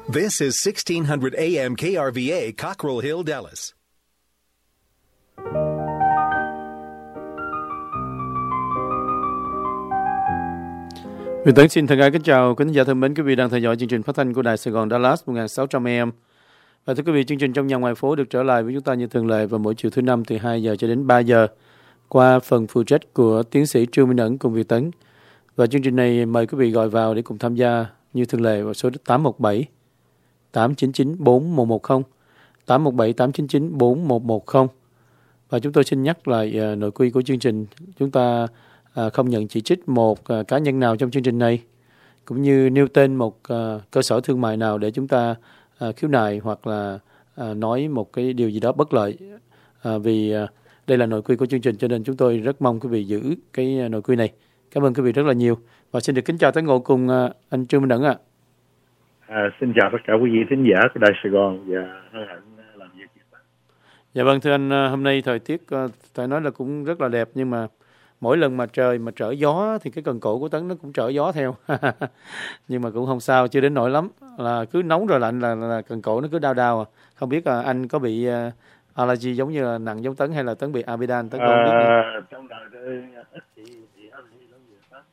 This is 1600 AM KRVA, Cockrell Hill, Dallas. Việt Tấn xin thân ái kính chào quý khán giả thân mến, quý vị đang theo dõi chương trình phát thanh của Đài Sài Gòn Dallas 1600 AM. Và thưa quý vị, chương trình Trong Nhà Ngoài Phố được trở lại với chúng ta như thường lệ vào mỗi chiều thứ Năm từ 2 giờ cho đến 3 giờ qua phần phụ trách của tiến sĩ Trương Minh Ẩn cùng Việt Tấn. Và chương trình này mời quý vị gọi vào để cùng tham gia như thường lệ vào số 817 899 4110, 817 899 4110. Và chúng tôi xin nhắc lại nội quy của chương trình. Chúng ta không nhận chỉ trích một cá nhân nào trong chương trình này, cũng như nêu tên một cơ sở thương mại nào để chúng ta khiếu nại hoặc là nói một cái điều gì đó bất lợi. Vì đây là nội quy của chương trình, cho nên chúng tôi rất mong quý vị giữ cái nội quy này. Cảm ơn quý vị rất là nhiều. Và xin được kính chào tái ngộ cùng anh Trương Minh Ẩn ạ. Xin chào tất cả quý vị thính giả của Đài Sài Gòn và hân hạnh làm việc với bạn. Dạ vâng, thưa anh, hôm nay thời tiết phải nói là cũng rất là đẹp, nhưng mà mỗi lần mà trời mà trở gió thì cái cần cổ của Tấn nó cũng trở gió theo. Nhưng mà cũng không sao, chưa đến nỗi lắm. Là cứ nóng rồi lạnh là cần cổ nó cứ đau đau. Không biết anh có bị allergy giống như là nặng giống Tấn hay là Tấn bị amidan? Tấn không biết nữa. Trong đời tôi ít bị allergy giống như Tấn.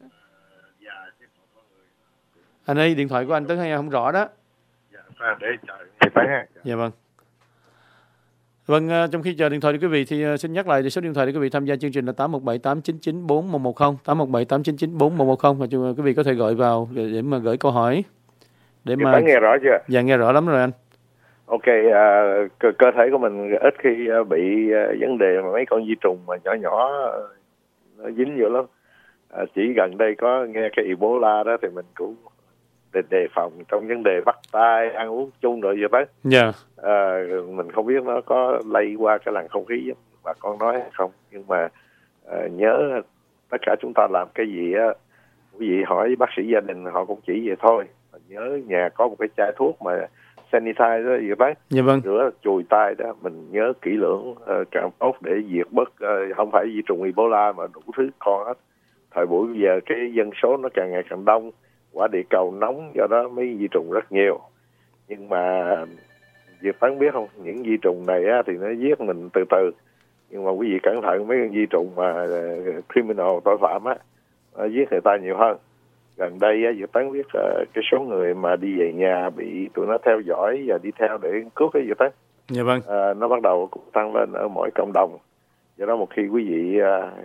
Anh ơi, điện thoại của anh Tấn hay không rõ đó. Dạ, để chờ người Tấn ha. Dạ vâng. Vâng, trong khi chờ điện thoại của quý vị thì xin nhắc lại số điện thoại để quý vị tham gia chương trình là 817 899 4110, 817 899 4110, và quý vị có thể gọi vào để mà gửi câu hỏi. Để mà Tấn nghe rõ chưa? Dạ, nghe rõ lắm rồi anh. Ok, cơ thể của mình ít khi bị vấn đề mà mấy con vi trùng mà nhỏ nhỏ nó dính vô lắm. Chỉ gần đây có nghe cái Ebola đó thì mình cũng đề phòng trong vấn đề bắt tay, ăn uống chung rồi vậy đó. Dạ. Mình không biết nó có lây qua cái làn không khí giống bà con nói hay không, nhưng mà nhớ tất cả chúng ta làm cái gì á, quý vị hỏi bác sĩ gia đình họ cũng chỉ vậy thôi. Nhớ nhà có một cái chai thuốc mà sanitize đó vậy đó. Dạ vâng. Rửa chùi tay đó, mình nhớ kỹ lưỡng càng tốt để diệt bớt không phải vi trùng Ebola mà đủ thứ con hết. Thời buổi bây giờ cái dân số nó càng ngày càng đông, quả địa cầu nóng, do đó mấy vi trùng rất nhiều. Nhưng mà Việt Tấn biết không, những vi trùng này á, thì nó giết mình từ từ. Nhưng mà quý vị cẩn thận, mấy con vi trùng mà criminal, tội phạm á, nó giết người ta nhiều hơn. Gần đây á, Việt Tấn biết cái số người mà đi về nhà bị tụi nó theo dõi và đi theo để cướp cái Việt Tấn. Dạ vâng. Nó bắt đầu cũng tăng lên ở mỗi cộng đồng. Do đó một khi quý vị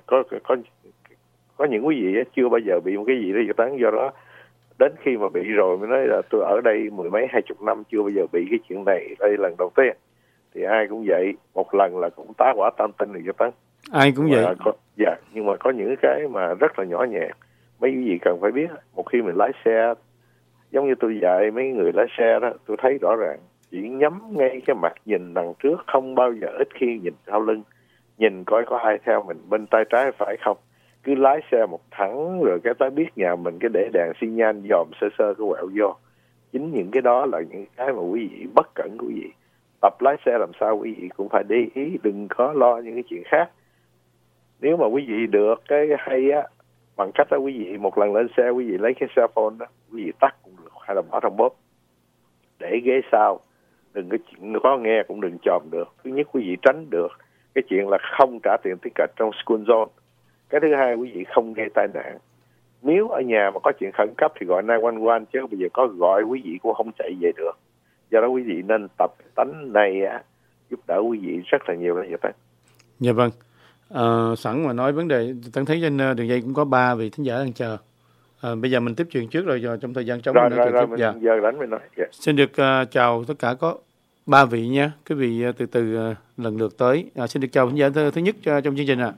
có những quý vị chưa bao giờ bị một cái gì đó Việt Tấn, do đó đến khi mà bị rồi mới nói là tôi ở đây mười mấy 20 năm chưa bao giờ bị cái chuyện này, đây lần đầu tiên. Thì ai cũng vậy, một lần là cũng tá quả tam tinh rồi Việt Tấn. Ai cũng vậy. Dạ, nhưng mà có những cái mà rất là nhỏ nhẹ. Mấy quý vị cần phải biết, một khi mình lái xe, giống như tôi dạy mấy người lái xe đó, tôi thấy rõ ràng chỉ nhắm ngay cái mặt, nhìn đằng trước, không bao giờ, ít khi nhìn sau lưng, nhìn coi có ai theo mình bên tay trái phải không. Cứ lái xe một thẳng rồi cái tới biết nhà mình cái để đèn xi nhan dòm sơ sơ cái quẹo vô. Chính những cái đó là những cái mà quý vị bất cẩn của quý vị. Tập lái xe làm sao quý vị cũng phải để ý, đừng có lo những cái chuyện khác. Nếu mà quý vị được cái hay á, bằng cách đó quý vị một lần lên xe quý vị lấy cái cell phone đó, quý vị tắt cũng được hay là bỏ trong bóp để ghế sau, đừng có chuyện có nghe cũng đừng chòm được. Thứ nhất quý vị tránh được cái chuyện là không trả tiền ticket trong school zone. Cái thứ hai quý vị không gây tai nạn. Nếu ở nhà mà có chuyện khẩn cấp thì gọi 911, chứ bây giờ có gọi quý vị cũng không chạy về được. Do đó quý vị nên tập tánh này giúp đỡ quý vị rất là nhiều. Dạ vâng. Sẵn mà nói vấn đề, Tấn thấy trên đường dây cũng có 3 vị thính giả đang chờ. Bây giờ mình tiếp chuyện trước rồi trong thời gian trống. Rồi mình giờ đánh mình nói. Yeah. Xin được chào tất cả, có 3 vị nha. Quý vị từ từ lần lượt tới. Xin được chào thính giả thứ nhất trong chương trình ạ.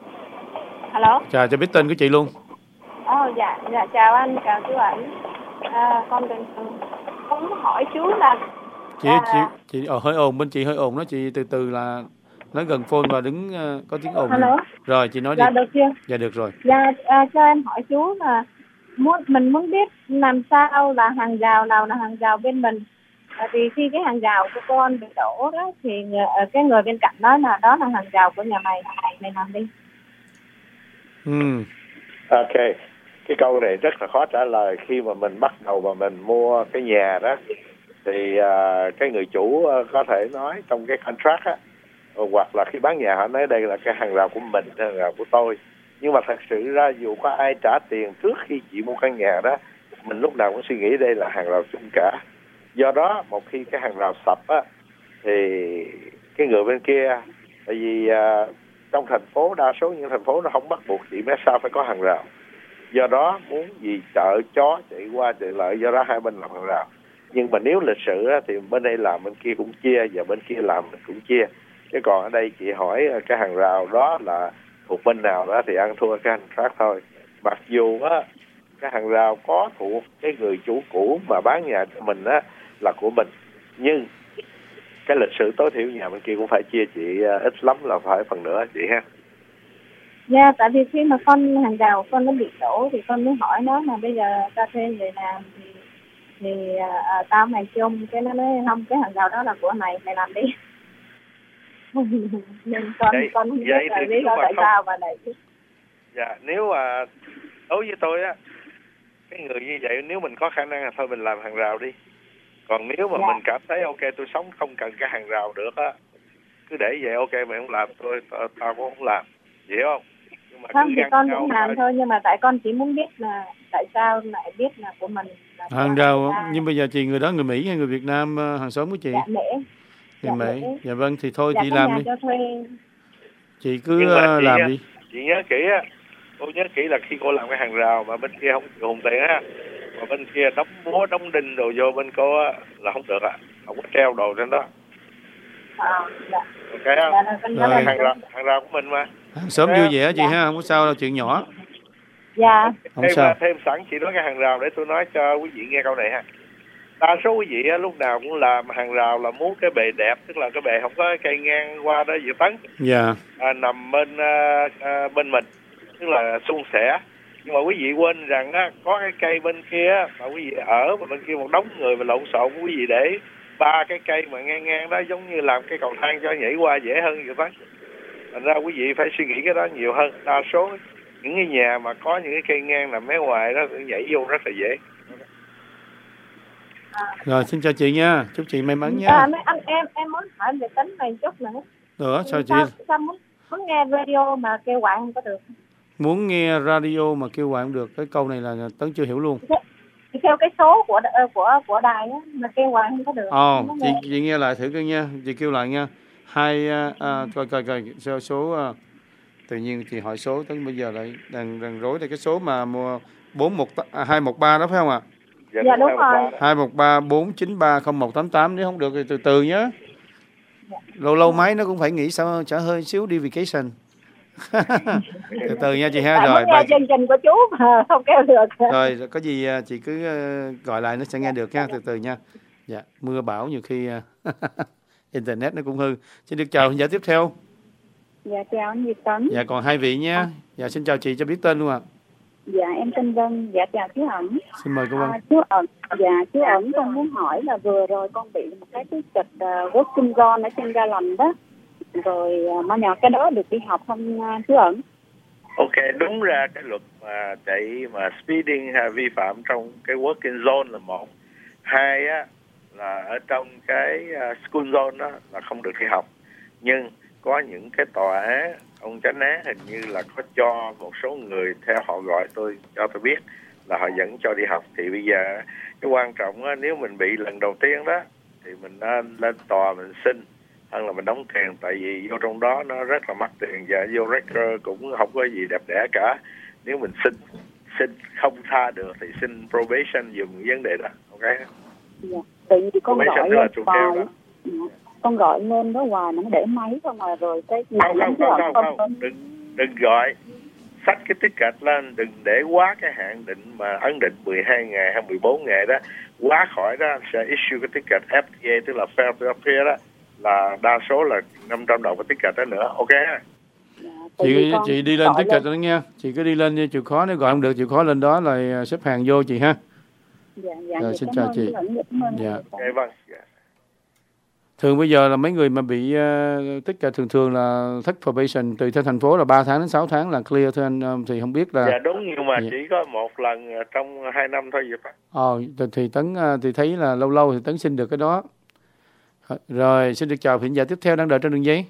Alo. Chào, cho biết tên của chị luôn. Dạ chào anh, chào chú Ẩn. Con muốn hỏi chú là chị hơi ồn, bên chị hơi ồn đó, chị từ từ là nói gần phone và đứng có tiếng ồn. Alo. Rồi chị nói đi. Dạ được chưa? Dạ được rồi. Dạ cho em hỏi chú là mình muốn biết làm sao là hàng rào nào là hàng rào bên mình. Thì khi cái hàng rào của con bị đổ đó thì cái người bên cạnh nói là đó là hàng rào của nhà mày làm đi. Ok. cái câu này rất là khó trả lời. Khi mà mình bắt đầu mà mình mua cái nhà đó thì cái người chủ có thể nói trong cái contract á, hoặc là khi bán nhà họ nói đây là cái hàng rào của mình, hàng rào của tôi. Nhưng mà thật sự ra dù có ai trả tiền trước khi chị mua căn nhà đó, mình lúc nào cũng suy nghĩ đây là hàng rào chung cả. Do đó một khi cái hàng rào sập á thì cái người bên kia, tại vì trong thành phố, đa số những thành phố nó không bắt buộc chị Mesa phải có hàng rào. Do đó muốn gì chợ chó chạy qua chạy lại, do đó hai bên làm hàng rào. Nhưng mà nếu lịch sự á, thì bên đây làm bên kia cũng chia, và bên kia làm mình cũng chia. Chứ còn ở đây chị hỏi cái hàng rào đó là thuộc bên nào đó thì ăn thua cái hành khác thôi. Mặc dù á cái hàng rào có thuộc cái người chủ cũ mà bán nhà cho mình á là của mình, nhưng cái lịch sử tối thiểu nhà bên kia cũng phải chia chị ít lắm là phải phần nữa chị ha. Dạ, tại vì khi mà con hàng rào con nó bị đổ thì con mới hỏi nó là bây giờ ta thuê người làm thì tao mày chung, cái nó nói không, cái hàng rào đó là của mày làm đi. Nên con không biết là lý do tại sao mà này. Dạ, nếu mà đối với tôi á, cái người như vậy nếu mình có khả năng là thôi mình làm hàng rào đi. Còn nếu mà mình cảm thấy ok tôi sống không cần cái hàng rào được á, cứ để vậy, ok mày không làm, tao cũng không làm, hiểu không? Nhưng mà không thì con cũng làm thôi, nhưng mà tại con chỉ muốn biết là tại sao lại biết là của mình. Hàng rào, nhưng bây giờ chị người đó người Mỹ hay người Việt Nam hàng xóm của chị? Dạ Mỹ. Người Mỹ. Dạ vâng, thì thôi dạ, chị làm đi. Cho thuê. Chị cứ làm đi. Chị nhớ kỹ á, cô nhớ kỹ là khi cô làm cái hàng rào mà bên kia không chịu hùng tiền á, mà bên kia đóng búa đóng đinh đồ vô bên cô á là không được không có treo đồ trên đó. Dạ. Ok không? Dạ, hàng rào của mình mà. Hàng xóm vui vẻ chị ha, không có sao đâu, chuyện nhỏ. Dạ. Không sao. Thêm sẵn chị nói cái hàng rào để tôi nói cho quý vị nghe câu này ha. Đa số quý vị á, lúc nào cũng làm hàng rào là muốn cái bề đẹp, tức là cái bề không có cây ngang qua đó dự tấn. Dạ. Nằm bên mình, tức là suôn sẻ. Nhưng mà quý vị quên rằng á, có cái cây bên kia mà quý vị ở, mà bên kia một đống người mà lộn xộn, quý vị để 3 cái cây mà ngang ngang đó giống như làm cái cầu thang cho nhảy qua dễ hơn vậy đó. Thành ra quý vị phải suy nghĩ cái đó nhiều hơn. Đa số những cái nhà mà có những cái cây ngang nằm mé ngoài đó nhảy vô rất là dễ. Rồi xin chào chị nha, chúc chị may mắn nha. Em muốn hỏi về tính này chút nữa. Được, sao chị? Sao muốn nghe radio mà kêu gọi không có được? Muốn nghe radio mà kêu gọi không được, cái câu này là Tấn chưa hiểu luôn. Theo cái số của đài á mà kêu gọi không có được. Chị nghe lại thử coi nha, chị kêu lại nha. Coi số tự nhiên chị hỏi số tới bây giờ lại đang rối đây, cái số mà 213 đó phải không ạ? Dạ đúng rồi. 213 493 0188, nếu không được thì từ từ nhé. Lâu máy nó cũng phải nghĩ sao trả hơi xíu đi vacation. Từ từ nha chị ha. Rồi nghe chương trình của chú mà không kêu được. Rồi có gì chị cứ gọi lại nó sẽ nghe được nha, từ từ nha. Dạ, mưa bão nhiều khi internet nó cũng hư. Xin được chào giả tiếp theo. Dạ chào anh Việt Tấn. Dạ còn hai vị nha. Dạ xin chào chị cho biết tên luôn ạ. Dạ em tên Vân. Dạ chào chú Ẩn. Xin mời cô Vân. Chú Ẩn con muốn hỏi là vừa rồi con bị một cái kịch working zone ở trên ga lành đó. Rồi mà nhỏ cái đó được đi học không chú Ẩn? Ok, đúng ra cái luật mà chạy mà speeding vi phạm trong cái working zone là một. Hai á là ở trong cái school zone đó là không được đi học. Nhưng có những cái tòa án, ông chánh án hình như là có cho một số người theo họ gọi tôi biết là họ vẫn cho đi học. Thì bây giờ cái quan trọng á, nếu mình bị lần đầu tiên đó thì mình nên lên tòa mình xin hơn là mình đóng tiền, tại vì vô trong đó nó rất là mắc tiền và vô record cũng không có gì đẹp đẽ cả. Nếu mình xin không tha được thì xin probation dùng vấn đề đó, ok? Dạ. Tại vì con gọi lên hoài, con gọi lên đó hoài mà nó để máy không mà rồi cái không, đừng gọi, xách cái ticket lên, đừng để quá cái hạn định mà ấn định 12 ngày hay 14 ngày đó, quá khỏi đó sẽ issue cái ticket FTA, tức là fail to appear đó, là đa số là 500 đồng cái ticket đó nữa, ok? Chị đi lên ticket đó nha, chị cứ đi lên như chịu khó, nếu gọi không được chịu khó lên đó là xếp hàng vô chị ha. Dạ, rồi xin chào chị. Dạ. Okay, vâng. Thường bây giờ là mấy người mà bị tất cả thường là thất probation tùy theo thành phố là 3 tháng đến 6 tháng là clear thôi anh, thì không biết là. Dạ đúng, nhưng mà chỉ có một lần trong 2 năm thôi vậy phải. Thì Tấn thì thấy là lâu lâu thì Tấn xin được cái đó. Rồi xin được chào thính giả tiếp theo đang đợi trên đường dây.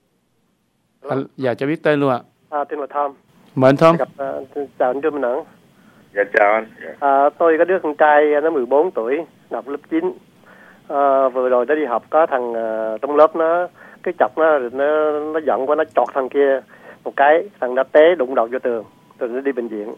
Dạ cho biết tên luôn ạ. Tên là Tom. Mời anh Tom. Chào anh Trương Minh Ẩn. Dạ chào anh. Tôi có đứa con trai nó 14 tuổi, học lớp 9. Vừa rồi nó đi học có thằng trong lớp nó cái chọc nó giận quá, nó chọt thằng kia một cái, thằng đã té đụng đầu vô tường rồi nó đi bệnh viện.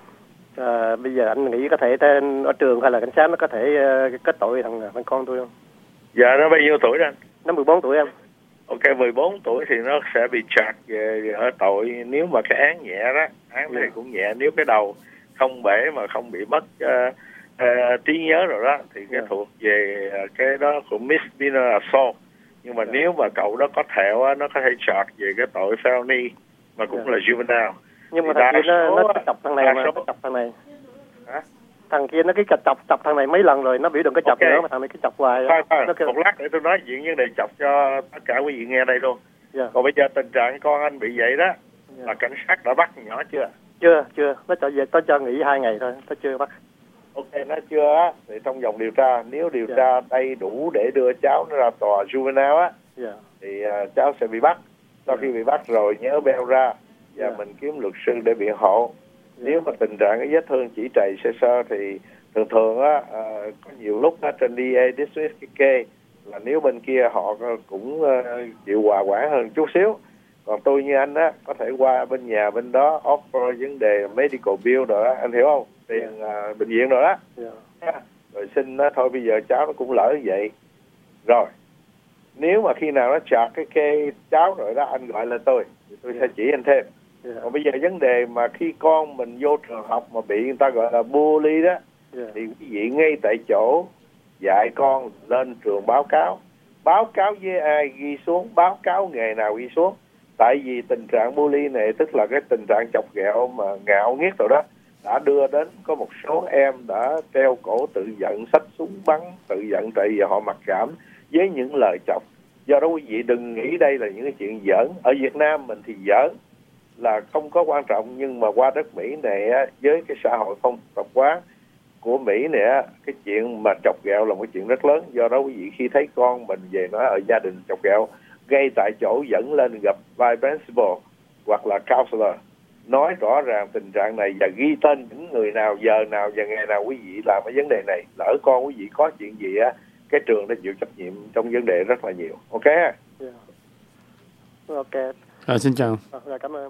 Bây giờ anh nghĩ có thể ở trường hay là cảnh sát nó có thể kết tội thằng con tôi không? Dạ nó bao nhiêu tuổi anh? Nó 14 tuổi em. Ok, 14 tuổi thì nó sẽ bị charge về ở tội, nếu mà cái án nhẹ đó, án này cũng nhẹ, nếu cái đầu không bể mà không bị mất trí nhớ rồi đó thì cái thuộc về cái đó của misdemeanor assault. Nhưng mà nếu mà cậu đó có thẹo á, nó có thể charge về cái tội felony mà cũng là juvenile. Nhưng mà thằng kia nó chọc thằng này, nó chọc thằng này. Hả? Thằng kia nó cái chọc thằng này mấy lần rồi, nó biểu đừng có chọc nữa mà thằng này cứ chọc hoài. Một lát để tôi nói chuyện vấn đề chọc cho tất cả quý vị nghe đây luôn. Còn bây giờ tình trạng con anh bị vậy đó là cảnh sát đã bắt nhỏ chưa? Chưa, nó cho nghỉ 2 ngày thôi, nó chưa bắt. Ok, nó chưa á, thì trong vòng điều tra, nếu điều tra đầy đủ để đưa cháu nó ra tòa juvenile á, thì cháu sẽ bị bắt. Sau khi bị bắt rồi nhớ beo ra và mình kiếm luật sư để biện hộ. Nếu mà tình trạng cái vết thương chỉ trầy sơ thì thường á, có nhiều lúc á trên DA dismiss cái case là nếu bên kia họ cũng chịu hòa quản hơn chút xíu. Còn tôi như anh á, có thể qua bên nhà bên đó offer vấn đề medical bill rồi đó, anh hiểu không? Tiền bệnh viện rồi đó. Rồi xin đó, thôi bây giờ cháu nó cũng lỡ như vậy. Rồi, nếu mà khi nào nó chặt cái cháu rồi đó, anh gọi là tôi sẽ chỉ anh thêm. Còn bây giờ vấn đề mà khi con mình vô trường học mà bị người ta gọi là bully đó, thì quý vị ngay tại chỗ dạy con lên trường báo cáo với ai ghi xuống, báo cáo nghề nào ghi xuống. Tại vì tình trạng bully này tức là cái tình trạng chọc ghẹo mà ngạo nghét rồi đó, đã đưa đến có một số em đã treo cổ tự giận, xách súng bắn tự giận tại vì họ mặc cảm với những lời chọc. Do đó quý vị đừng nghĩ đây là những cái chuyện giỡn. Ở Việt Nam mình thì giỡn là không có quan trọng, nhưng mà qua đất Mỹ này á, với cái xã hội phong tập quán của Mỹ này á, cái chuyện mà chọc ghẹo là một chuyện rất lớn. Do đó quý vị khi thấy con mình về nói ở gia đình chọc ghẹo, ngay tại chỗ dẫn lên gặp vice principal hoặc là counselor, nói rõ ràng tình trạng này và ghi tên những người nào, giờ nào và ngày nào quý vị làm cái vấn đề này. Lỡ con quý vị có chuyện gì á, cái trường đã chịu trách nhiệm trong vấn đề rất là nhiều. Ok? Ok. Xin chào. Cảm ơn.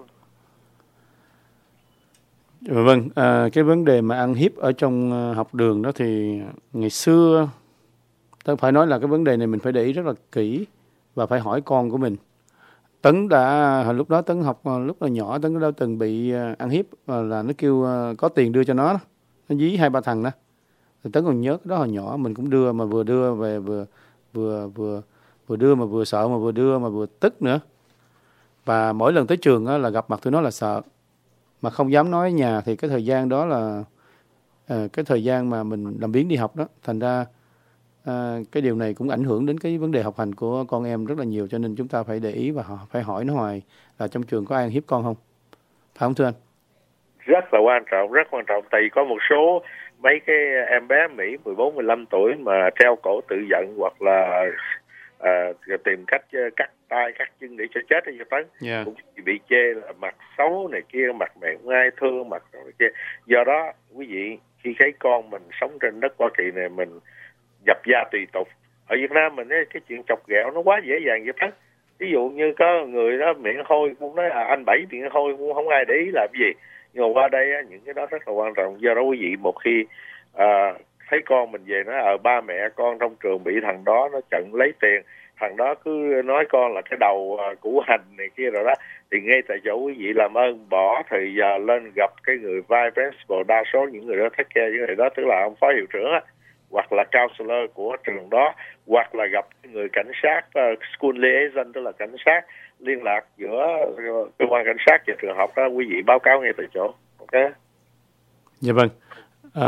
Vâng, cái vấn đề mà ăn hiếp ở trong học đường đó thì ngày xưa tôi phải nói là cái vấn đề này mình phải để ý rất là kỹ và phải hỏi con của mình. Tấn hồi lúc đó Tấn học lúc là nhỏ, Tấn đã từng bị ăn hiếp là nó kêu có tiền đưa cho nó dí 2-3 thằng đó. Thì Tấn còn nhớ cái đó hồi nhỏ mình cũng đưa, mà vừa đưa về vừa đưa mà vừa sợ, mà vừa đưa mà vừa tức nữa. Và mỗi lần tới trường là gặp mặt tụi nó là sợ, mà không dám nói ở nhà. Thì cái thời gian đó là cái thời gian mà mình làm biếng đi học đó, thành ra cái điều này cũng ảnh hưởng đến cái vấn đề học hành của con em rất là nhiều. Cho nên chúng ta phải để ý và phải hỏi nó hoài là trong trường có ai ăn hiếp con không, phải không thưa anh? Rất là quan trọng, rất quan trọng. Tại vì có một số mấy cái em bé Mỹ 14-15 tuổi mà treo cổ tự giận hoặc là tìm cách cắt tay cắt chân để cho chết cho Tấn, cũng bị chê là mặt xấu này kia, mặt mẹ ngai thương, mặt này kia. Do đó quý vị khi thấy con mình sống trên đất Hoa Kỳ này, mình dập da tùy tục. Ở Việt Nam mình ấy, cái chuyện chọc ghẹo nó quá dễ dàng vậy Tấn. Ví dụ như có người đó miệng hôi cũng nói anh Bảy miệng hôi, cũng không ai để ý làm gì. Nhưng mà qua đây những cái đó rất là quan trọng. Do đó quý vị một khi thấy con mình về nói ba mẹ con trong trường bị thằng đó nó chặn lấy tiền, thằng đó cứ nói con là cái đầu củ hành này kia rồi đó, thì ngay tại chỗ quý vị làm ơn bỏ thời giờ lên gặp cái người vice principal. Đa số những người đó take care những người đó, tức là ông phó hiệu trưởng á, hoặc là counselor của trường đó, hoặc là gặp người cảnh sát school liaison, tức là cảnh sát liên lạc giữa cơ quan cảnh sát và trường học đó. Quý vị báo cáo ngay tại chỗ. Ok? Dạ vâng.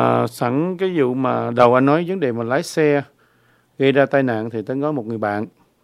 Sẵn cái vụ mà đầu anh nói vấn đề mà lái xe gây ra tai nạn, thì Tấn có một người bạn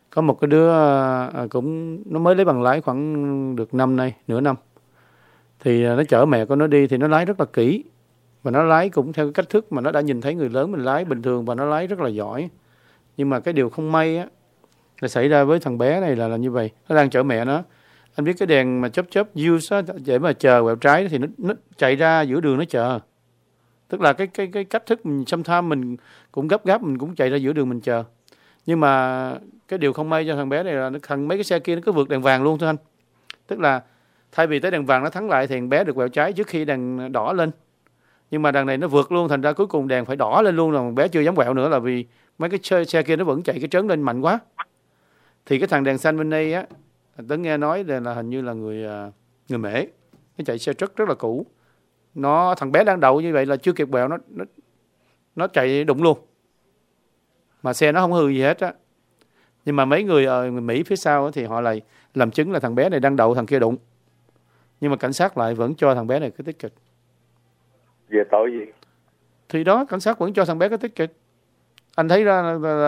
Có một cái đứa cũng nó mới lấy bằng lái khoảng được năm nay, nửa năm. Thì nó chở mẹ con nó đi thì nó lái rất là kỹ. Và nó lái cũng theo cái cách thức mà nó đã nhìn thấy người lớn mình lái bình thường và nó lái rất là giỏi. Nhưng mà cái điều không may á là xảy ra với thằng bé này là như vậy. Nó đang chở mẹ nó. Anh biết cái đèn mà chớp use á, để mà chờ quẹo trái thì nó chạy ra giữa đường nó chờ. Tức là cái cách thức mình sometimes mình cũng gấp mình cũng chạy ra giữa đường mình chờ. Nhưng mà cái điều không may cho thằng bé này là mấy cái xe kia nó cứ vượt đèn vàng luôn thôi anh. Tức là thay vì tới đèn vàng nó thắng lại thì thằng bé được quẹo trái trước khi đèn đỏ lên. Nhưng mà đằng này nó vượt luôn, thành ra cuối cùng đèn phải đỏ lên luôn, là thằng bé chưa dám quẹo nữa, là vì mấy cái xe kia nó vẫn chạy cái trớn lên mạnh quá. Thì cái thằng đèn xanh bên đây á, Tấn nghe nói là hình như là người Mễ, nó chạy xe truck rất là cũ. Thằng bé đang đậu như vậy là chưa kịp quẹo nó chạy đụng luôn. Mà xe nó không hư gì hết á. Nhưng mà mấy người Mỹ phía sau á, thì họ lại làm chứng là thằng bé này đang đậu thằng kia đụng. Nhưng mà cảnh sát lại vẫn cho thằng bé này cái ticket. Về tội gì? Thì đó, cảnh sát vẫn cho thằng bé cái ticket. Anh thấy ra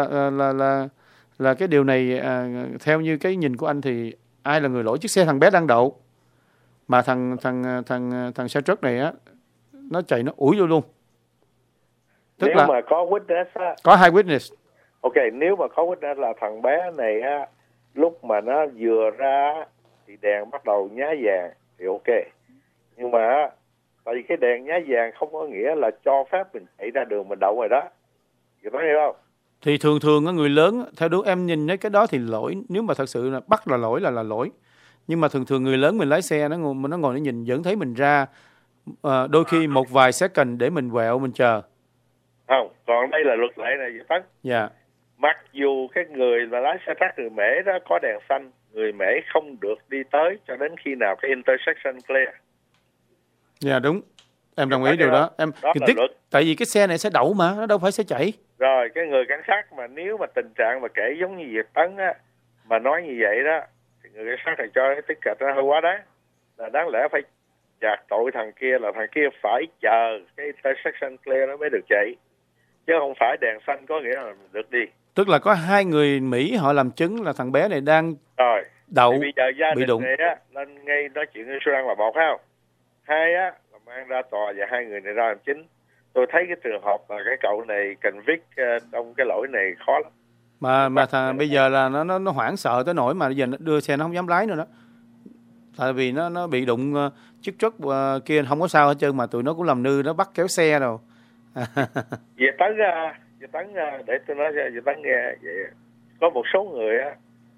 là cái điều này theo như cái nhìn của anh thì ai là người lỗi? Chiếc xe thằng bé đang đậu mà thằng xe truck này á nó chạy nó ủi vô luôn. Tức nếu là mà có witness á, có hai witness. Ok, nếu mà có witness là thằng bé này á, lúc mà nó vừa ra thì đèn bắt đầu nhá vàng thì ok. Nhưng mà tại vì cái đèn nhá vàng không có nghĩa là cho phép mình chạy ra đường mình đậu rồi đó. Chị có hiểu không? Thì thường người lớn, theo đúng em nhìn thấy cái đó thì lỗi. Nếu mà thật sự là bắt là lỗi là lỗi. Nhưng mà thường người lớn mình lái xe nó ngồi nó nhìn vẫn thấy mình ra đôi khi một vài second để mình quẹo mình chờ. Không, còn đây là luật lệ này vậy Tấn. Dạ. Mặc dù cái người mà lái xe truck người Mễ đó có đèn xanh, người Mễ không được đi tới cho đến khi nào cái intersection clear. Dạ đúng. Em đồng ý điều đó. Em đó là luật. Tại vì cái xe này sẽ đậu mà, nó đâu phải sẽ chạy. Rồi cái người cảnh sát mà nếu mà tình trạng mà kể giống như Việt Tấn á, mà nói như vậy đó, thì người cảnh sát này cho cái ticket nó hơi quá đáng. Là đáng lẽ phải phạt tội thằng kia, là thằng kia phải chờ cái intersection clear nó mới được chạy. Chứ không phải đèn xanh có nghĩa là được đi. Tức là có hai người Mỹ họ làm chứng là thằng bé này đang rồi đậu bây giờ gia bị đình đụng. này á lên ngay nói chuyện với Sudan là một, phải không? Hai á là mang ra tòa và hai người này ra làm chính. Tôi thấy cái trường hợp là cái cậu này convict trong cái lỗi này khó lắm. Mà thằng bây giờ là nó hoảng sợ tới nỗi mà bây giờ nó đưa xe nó không dám lái nữa đó. Tại vì nó bị đụng chiếc truck kia không có sao hết trơn, mà tụi nó cũng làm nư nó bắt kéo xe rồi. Về Tấn để tôi nói cho Về Tấn nghe vậy. Có một số người á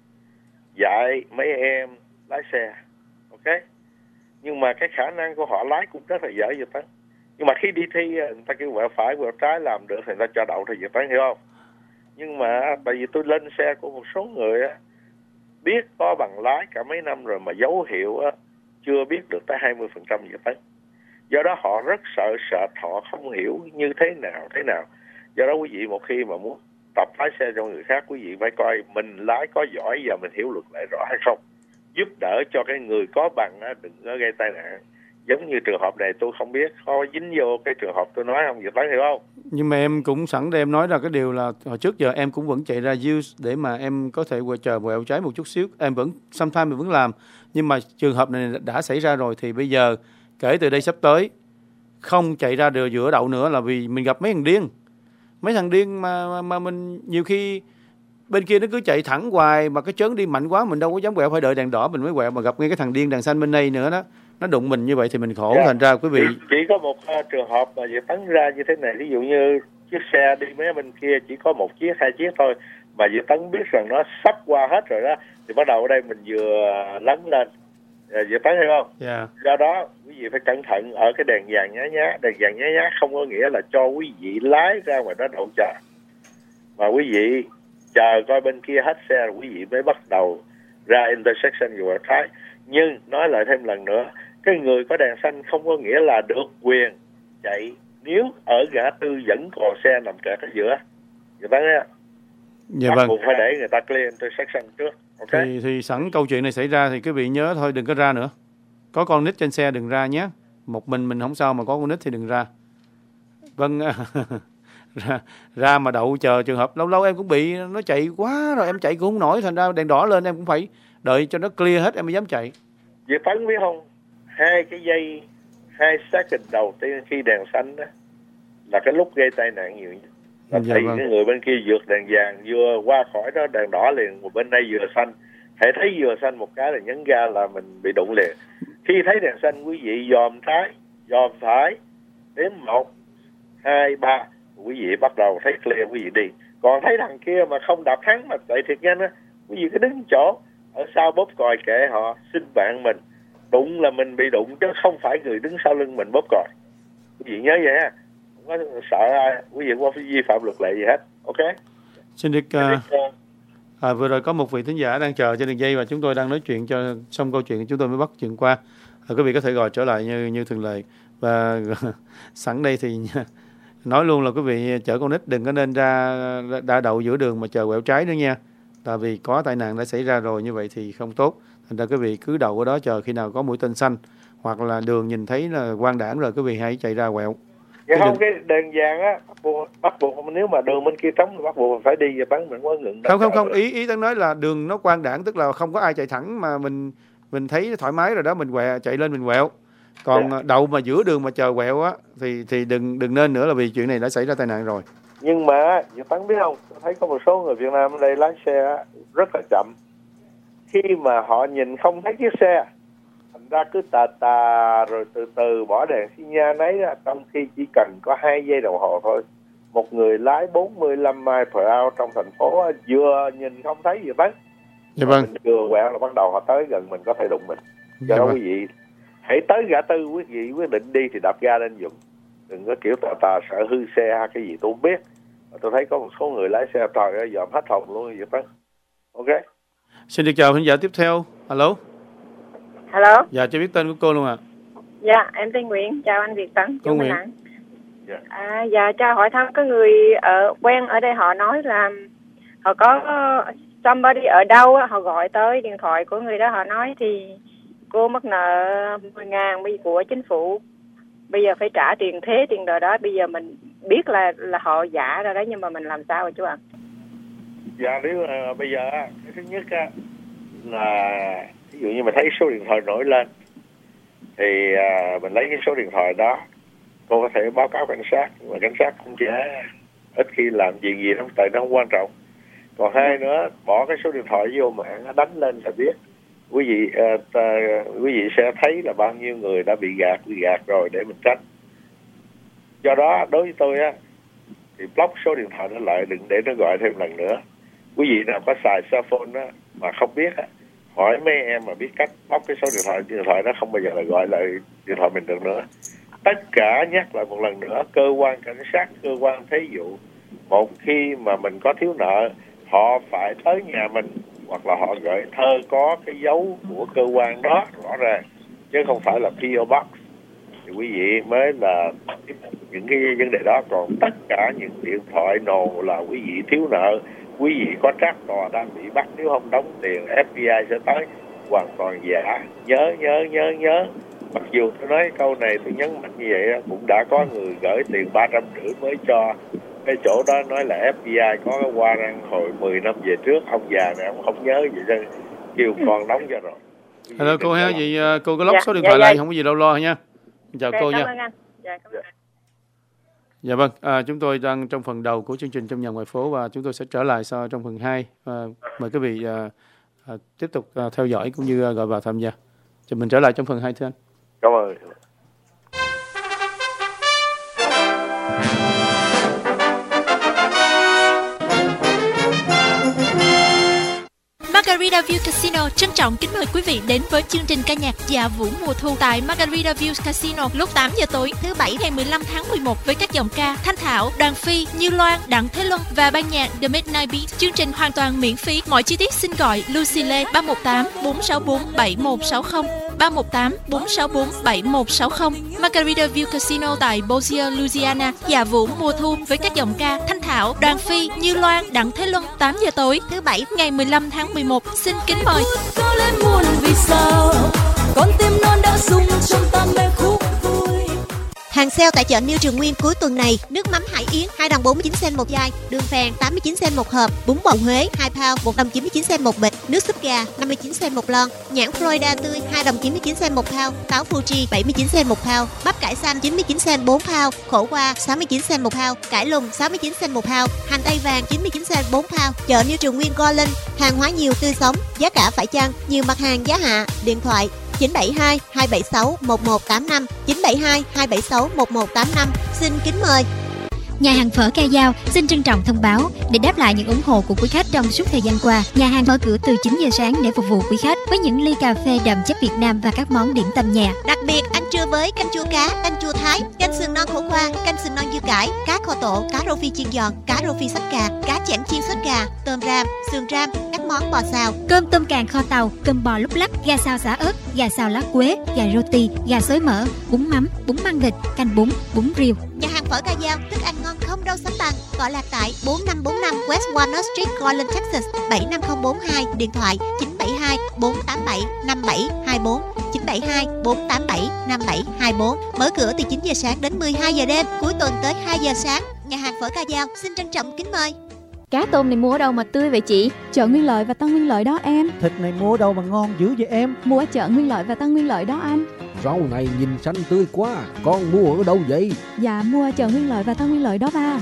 dạy mấy em lái xe, ok, nhưng mà cái khả năng của họ lái cũng rất là dở Về Tấn. Nhưng mà khi đi thi người ta kêu quẹo phải quẹo trái làm được thì người ta cho đậu thì Về Tấn hiểu không? Nhưng mà tại vì tôi lên xe của một số người á biết có bằng lái cả mấy năm rồi mà dấu hiệu á chưa biết được tới 20% Về Tấn. Do đó họ rất sợ sệt, họ không hiểu như thế nào. Do đó quý vị một khi mà muốn tập lái xe cho người khác, quý vị phải coi mình lái có giỏi và mình hiểu luật lệ rõ hay không, giúp đỡ cho cái người có bằng á đừng có gây tai nạn. Giống như trường hợp này tôi không biết có dính vô cái trường hợp tôi nói không, Việt Tấn hiểu không? Nhưng mà em cũng sẵn để em nói ra cái điều là hồi trước giờ em cũng vẫn chạy ra use để mà em có thể chờ quẹo trái một chút xíu. Em vẫn sometimes mình vẫn làm. Nhưng mà trường hợp này đã xảy ra rồi thì bây giờ kể từ đây sắp tới không chạy ra đường giữa đậu nữa, là vì mình gặp mấy thằng điên. Mấy thằng điên mà mình nhiều khi bên kia nó cứ chạy thẳng hoài mà cái chớn đi mạnh quá mình đâu có dám quẹo, phải đợi đèn đỏ mình mới quẹo, mà gặp ngay cái thằng điên đèn xanh bên đây nữa đó, nó đụng mình như vậy thì mình khổ. Thành ra quý vị chỉ có một trường hợp mà Việt Tấn ra như thế này, ví dụ như chiếc xe đi mấy bên kia chỉ có một chiếc hai chiếc thôi mà Việt Tấn biết rằng nó sắp qua hết rồi đó, thì bắt đầu ở đây mình vừa lấn lên. Việt Tấn hiểu không? Yeah. Do đó quý vị phải cẩn thận ở cái đèn vàng nhá nhá. Đèn vàng nhá nhá không có nghĩa là cho quý vị lái ra ngoài đó đậu chờ, mà quý vị chờ coi bên kia hết xe rồi quý vị mới bắt đầu ra intersection rồi trái. Nhưng nói lại thêm lần nữa, cái người có đèn xanh không có nghĩa là được quyền chạy nếu ở ngã tư vẫn còn xe nằm kẹt ở giữa. Người ta nghe. Dạ vâng. Buộc phải để người ta clear intersection trước. Okay. Thì sẵn câu chuyện này xảy ra thì quý vị nhớ thôi, đừng có ra nữa. Có con nít trên xe đừng ra nhé. Một mình không sao, mà có con nít thì đừng ra. Vâng. ra mà đậu chờ trường hợp lâu lâu em cũng bị nó chạy quá rồi em chạy cũng không nổi, thành ra đèn đỏ lên em cũng phải đợi cho nó clear hết em mới dám chạy. Vậy Tấn biết không, 2 second đầu tiên khi đèn xanh đó là cái lúc gây tai nạn nhiều nhất. Là thấy cái người bên kia vượt đèn vàng vừa qua khỏi đó đèn đỏ liền, một bên đây vừa xanh, hãy thấy vừa xanh một cái là nhấn ga là mình bị đụng liền. Khi thấy đèn xanh quý vị dòm trái dòm phải, đếm 1, 2, 3, quý vị bắt đầu thấy clear quý vị đi. Còn thấy thằng kia mà không đạp thắng mà chạy thiệt nhanh á, quý vị cứ đứng chỗ ở sau bóp còi kệ họ, xin bạn mình đụng là mình bị đụng chứ không phải người đứng sau lưng mình bóp còi. Quý vị nhớ vậy ha, không có sợ ai, quý vị không có vi phạm luật lệ gì hết. Ok. Xin được vừa rồi có một vị thính giả đang chờ trên đường dây và chúng tôi đang nói chuyện cho xong câu chuyện chúng tôi mới bắt chuyện qua. Quý vị có thể gọi trở lại như thường lệ. Và sẵn đây thì nói luôn là quý vị chở con nít đừng có nên ra đậu giữa đường mà chờ quẹo trái nữa nha. Tại vì có tai nạn đã xảy ra rồi, như vậy thì không tốt. Thành ra quý vị cứ đậu ở đó chờ khi nào có mũi tên xanh hoặc là đường nhìn thấy là quang đãng rồi quý vị hãy chạy ra quẹo. Dạ không, cái đèn vàng á bắt buộc nếu mà đường bên kia trống thì bắt buộc phải đi và bắn mình có ngừng. Không, ý Tấn nói là đường nó quang đãng, tức là không có ai chạy thẳng mà mình thấy thoải mái rồi đó, mình chạy lên mình quẹo. Còn đậu mà giữa đường mà chờ quẹo á thì đừng nên nữa, là vì chuyện này đã xảy ra tai nạn rồi. Nhưng mà Tấn biết không, tôi thấy có một số người Việt Nam ở đây lái xe rất là chậm. Khi mà họ nhìn không thấy chiếc xe, thành ra cứ tà rồi từ từ bỏ đèn xi nhan ấy ra, trong khi chỉ cần có 2 giây đồng hồ thôi. Một người lái 45 miles per hour trong thành phố vừa nhìn không thấy gì Tấn. Dạ vâng. Mình vừa quẹo là bắt đầu họ tới gần mình có thể đụng mình. Do đó quý vị hãy tới ngã tư quý vị quyết định đi thì đạp ga lên dùng. Đừng có kiểu tà sợ hư xe hay cái gì tôi không biết. Tôi thấy có một số người lái xe trời ơi dòm hết hồn luôn vậy đó. Ok. Xin được chào thính giả tiếp theo. Alo. Hello. Dạ, cho biết tên của cô luôn ạ. Dạ, em tên Nguyễn. Chào anh Việt Tấn. Cô Nguyễn. Dạ, cho hỏi thăm có người quen ở đây họ nói là họ có somebody ở đâu họ gọi tới điện thoại của người đó, họ nói thì cô mắc nợ 10.000 của chính phủ, bây giờ phải trả tiền thế tiền đời đó. Bây giờ mình biết là họ giả rồi đó, nhưng mà mình làm sao rồi chú ạ? Dạ, nếu bây giờ cái thứ nhất là ví dụ như mình thấy số điện thoại nổi lên thì mình lấy cái số điện thoại đó, cô có thể báo cáo cảnh sát, nhưng mà cảnh sát cũng chỉ ít khi làm chuyện gì đâu, tại nó không quan trọng. Còn hai nữa, bỏ cái số điện thoại vô mạng đánh lên là biết. Quý vị sẽ thấy là bao nhiêu người đã bị gạt rồi để mình tránh. Do đó đối với tôi thì block số điện thoại nó lại, đừng để nó gọi thêm lần nữa. Quý vị nào có xài cell phone mà không biết hỏi mấy em mà biết cách bóc cái số điện thoại nó không bao giờ là gọi lại điện thoại mình được nữa. Tất cả nhắc lại một lần nữa, cơ quan cảnh sát, cơ quan thuế vụ, một khi mà mình có thiếu nợ, họ phải tới nhà mình hoặc là họ gửi thơ có cái dấu của cơ quan đó rõ ràng, chứ không phải là PO Box. Thì quý vị mới là những cái vấn đề đó. Còn tất cả những điện thoại nổ là quý vị thiếu nợ, quý vị có trắc tòa đang bị bắt, nếu không đóng tiền FBI sẽ tới, hoàn toàn giả. Nhớ. Mặc dù tôi nói câu này tôi nhấn mạnh như vậy, cũng đã có người gửi tiền 350 mới cho cái chỗ đó, nói là FBI có cái warrant hồi 10 năm về trước. Ông già này ông không nhớ gì chứ kêu con đóng cho rồi. Hello cô ha, vậy cô có lóc số điện thoại lại, không có gì đâu lo nha. Chào cô nha. Cảm ơn anh. Cảm ơn. Dạ vâng, chúng tôi đang trong phần đầu của chương trình Trong Nhà Ngoài Phố và chúng tôi sẽ trở lại sau trong phần 2. Mời quý vị tiếp tục theo dõi cũng như gọi vào tham gia. Cho mình trở lại trong phần 2 thưa anh. Cảm ơn. Margarita View Casino trân trọng kính mời quý vị đến với chương trình ca nhạc Dạ Vũ mùa thu tại Margarita View Casino lúc 8 giờ tối thứ Bảy ngày 15 tháng 11 với các dòng ca Thanh Thảo, Đoàn Phi, Như Loan, Đặng Thế Luân và ban nhạc The Midnight Beat. Chương trình hoàn toàn miễn phí. Mọi chi tiết xin gọi Lucy Lê 318 464 7160. 318 464 7160. Margarita View Casino tại Bossier, Louisiana. Dạ Vũ mùa thu với các dòng ca Thanh Thảo, Đoàn Phi, Như Loan, Đặng Thế Luân 8 giờ tối thứ Bảy ngày 15 tháng 11. Xin kính mời. Có lên muôn vì sao con tim non đã rung trong ta mê khúc vui. Hàng sale tại chợ New Trường Nguyên cuối tuần này: nước mắm Hải Yến 2 đồng 49 cent một chai, đường phèn 89 cent một hộp, bún bò Huế 2 pound 1 đồng 99 cent một bịch, nước súp gà 59 cent một lon, nhãn Florida tươi 2 đồng 99 cent một pound, táo Fuji 79 cent một pound, bắp cải xanh 99 cent 4 pound, khổ qua 69 cent một pound, cải lùng 69 cent một pound, hành tây vàng 99 cent 4 pound. Chợ New Trường Nguyên Garland, hàng hóa nhiều tươi sống, giá cả phải chăng, nhiều mặt hàng giá hạ. Điện thoại 972 276 1185 972 276 1185. Xin kính mời. Nhà hàng phở Ca Dao xin trân trọng thông báo, để đáp lại những ủng hộ của quý khách trong suốt thời gian qua, nhà hàng mở cửa từ 9 giờ sáng để phục vụ quý khách với những ly cà phê đậm chất Việt Nam và các món điểm tâm nhẹ. Đặc biệt ăn trưa với canh chua cá, canh chua Thái, canh sườn non khổ qua, canh sườn non dưa cải, cá kho tộ, cá rô phi chiên giòn, cá rô phi xách cà, cá chẽm chiên xách gà, tôm ram, sườn ram, các món bò xào, cơm tôm càng kho tàu, cơm bò lúc lắc, gà xào xả ớt, gà xào lá quế, gà roti, gà xối mỡ, bún mắm, bún măng vịt, canh bún, bún riêu. Nhà hàng phở Ca Dao, thức ăn ngon không đâu sánh bằng. Tọa lạc tại 4545 West Walnut Street, Garland, Texas 75042. Điện thoại 972 487 5724 972 487 5724. Mở cửa từ 9 giờ sáng đến 12 giờ đêm, cuối tuần tới 2 giờ sáng. Nhà hàng phở Ca Dao xin trân trọng kính mời. Cá tôm này mua ở đâu mà tươi vậy chị? Chợ Nguyên Lợi và Tân Nguyên Lợi đó em. Thịt này mua ở đâu mà ngon dữ vậy em? Mua ở chợ Nguyên Lợi và Tân Nguyên Lợi đó anh. Rau này nhìn xanh tươi quá, con mua ở đâu vậy? Dạ mua ở chợ Nguyên Lợi và Tân Nguyên Lợi đó ba.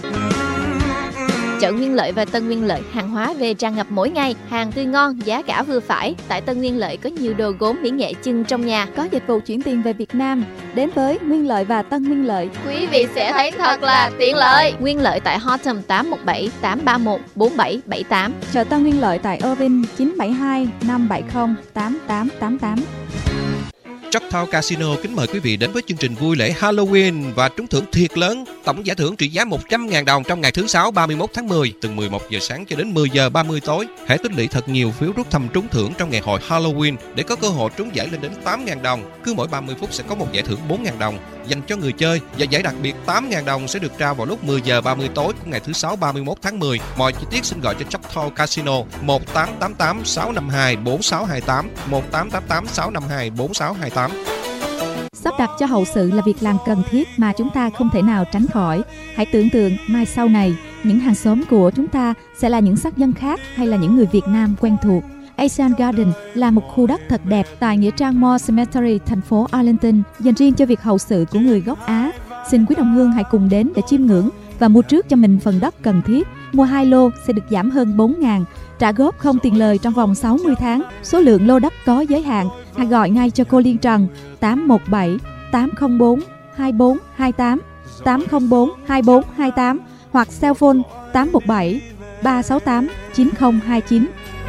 Chợ Nguyên Lợi và Tân Nguyên Lợi, hàng hóa về tràn ngập mỗi ngày, hàng tươi ngon, giá cả vừa phải. Tại Tân Nguyên Lợi có nhiều đồ gốm mỹ nghệ trưng trong nhà, có dịch vụ chuyển tiền về Việt Nam. Đến với Nguyên Lợi và Tân Nguyên Lợi, quý vị sẽ thấy thật là tiện lợi. Nguyên Lợi tại Horton 817 831 4778. Chợ Tân Nguyên Lợi tại Irving 972 570 8888. Choctaw Casino kính mời quý vị đến với chương trình vui lễ Halloween và trúng thưởng thiệt lớn. Tổng giải thưởng trị giá 100.000 đồng trong ngày thứ Sáu 31 tháng 10 từ 11 giờ sáng cho đến 10 giờ 30 tối. Hãy tích lũy thật nhiều phiếu rút thăm trúng thưởng trong ngày hội Halloween để có cơ hội trúng giải lên đến 8.000 đồng. Cứ mỗi 30 phút sẽ có một giải thưởng 4.000 đồng dành cho người chơi và giải đặc biệt 8.000 đồng sẽ được trao vào lúc 10 giờ 30 tối của ngày thứ Sáu 31 tháng 10. Mọi chi tiết xin gọi cho Choctaw Casino 1888 652 4628 1888 652 4628. Sắp đặt cho hậu sự là việc làm cần thiết mà chúng ta không thể nào tránh khỏi. Hãy tưởng tượng mai sau này, những hàng xóm của chúng ta sẽ là những sắc dân khác hay là những người Việt Nam quen thuộc. Asian Garden là một khu đất thật đẹp tại nghĩa trang Moore Cemetery, thành phố Arlington, dành riêng cho việc hậu sự của người gốc Á. Xin quý đồng hương hãy cùng đến để chiêm ngưỡng và mua trước cho mình phần đất cần thiết. Mua 2 lô sẽ được giảm hơn 4.000, trả góp không tiền lời trong vòng 60 tháng. Số lượng lô đất có giới hạn. Hãy gọi ngay cho cô Liên Trần 817 804 2428 804 2428 hoặc cell phone 817 368 9029.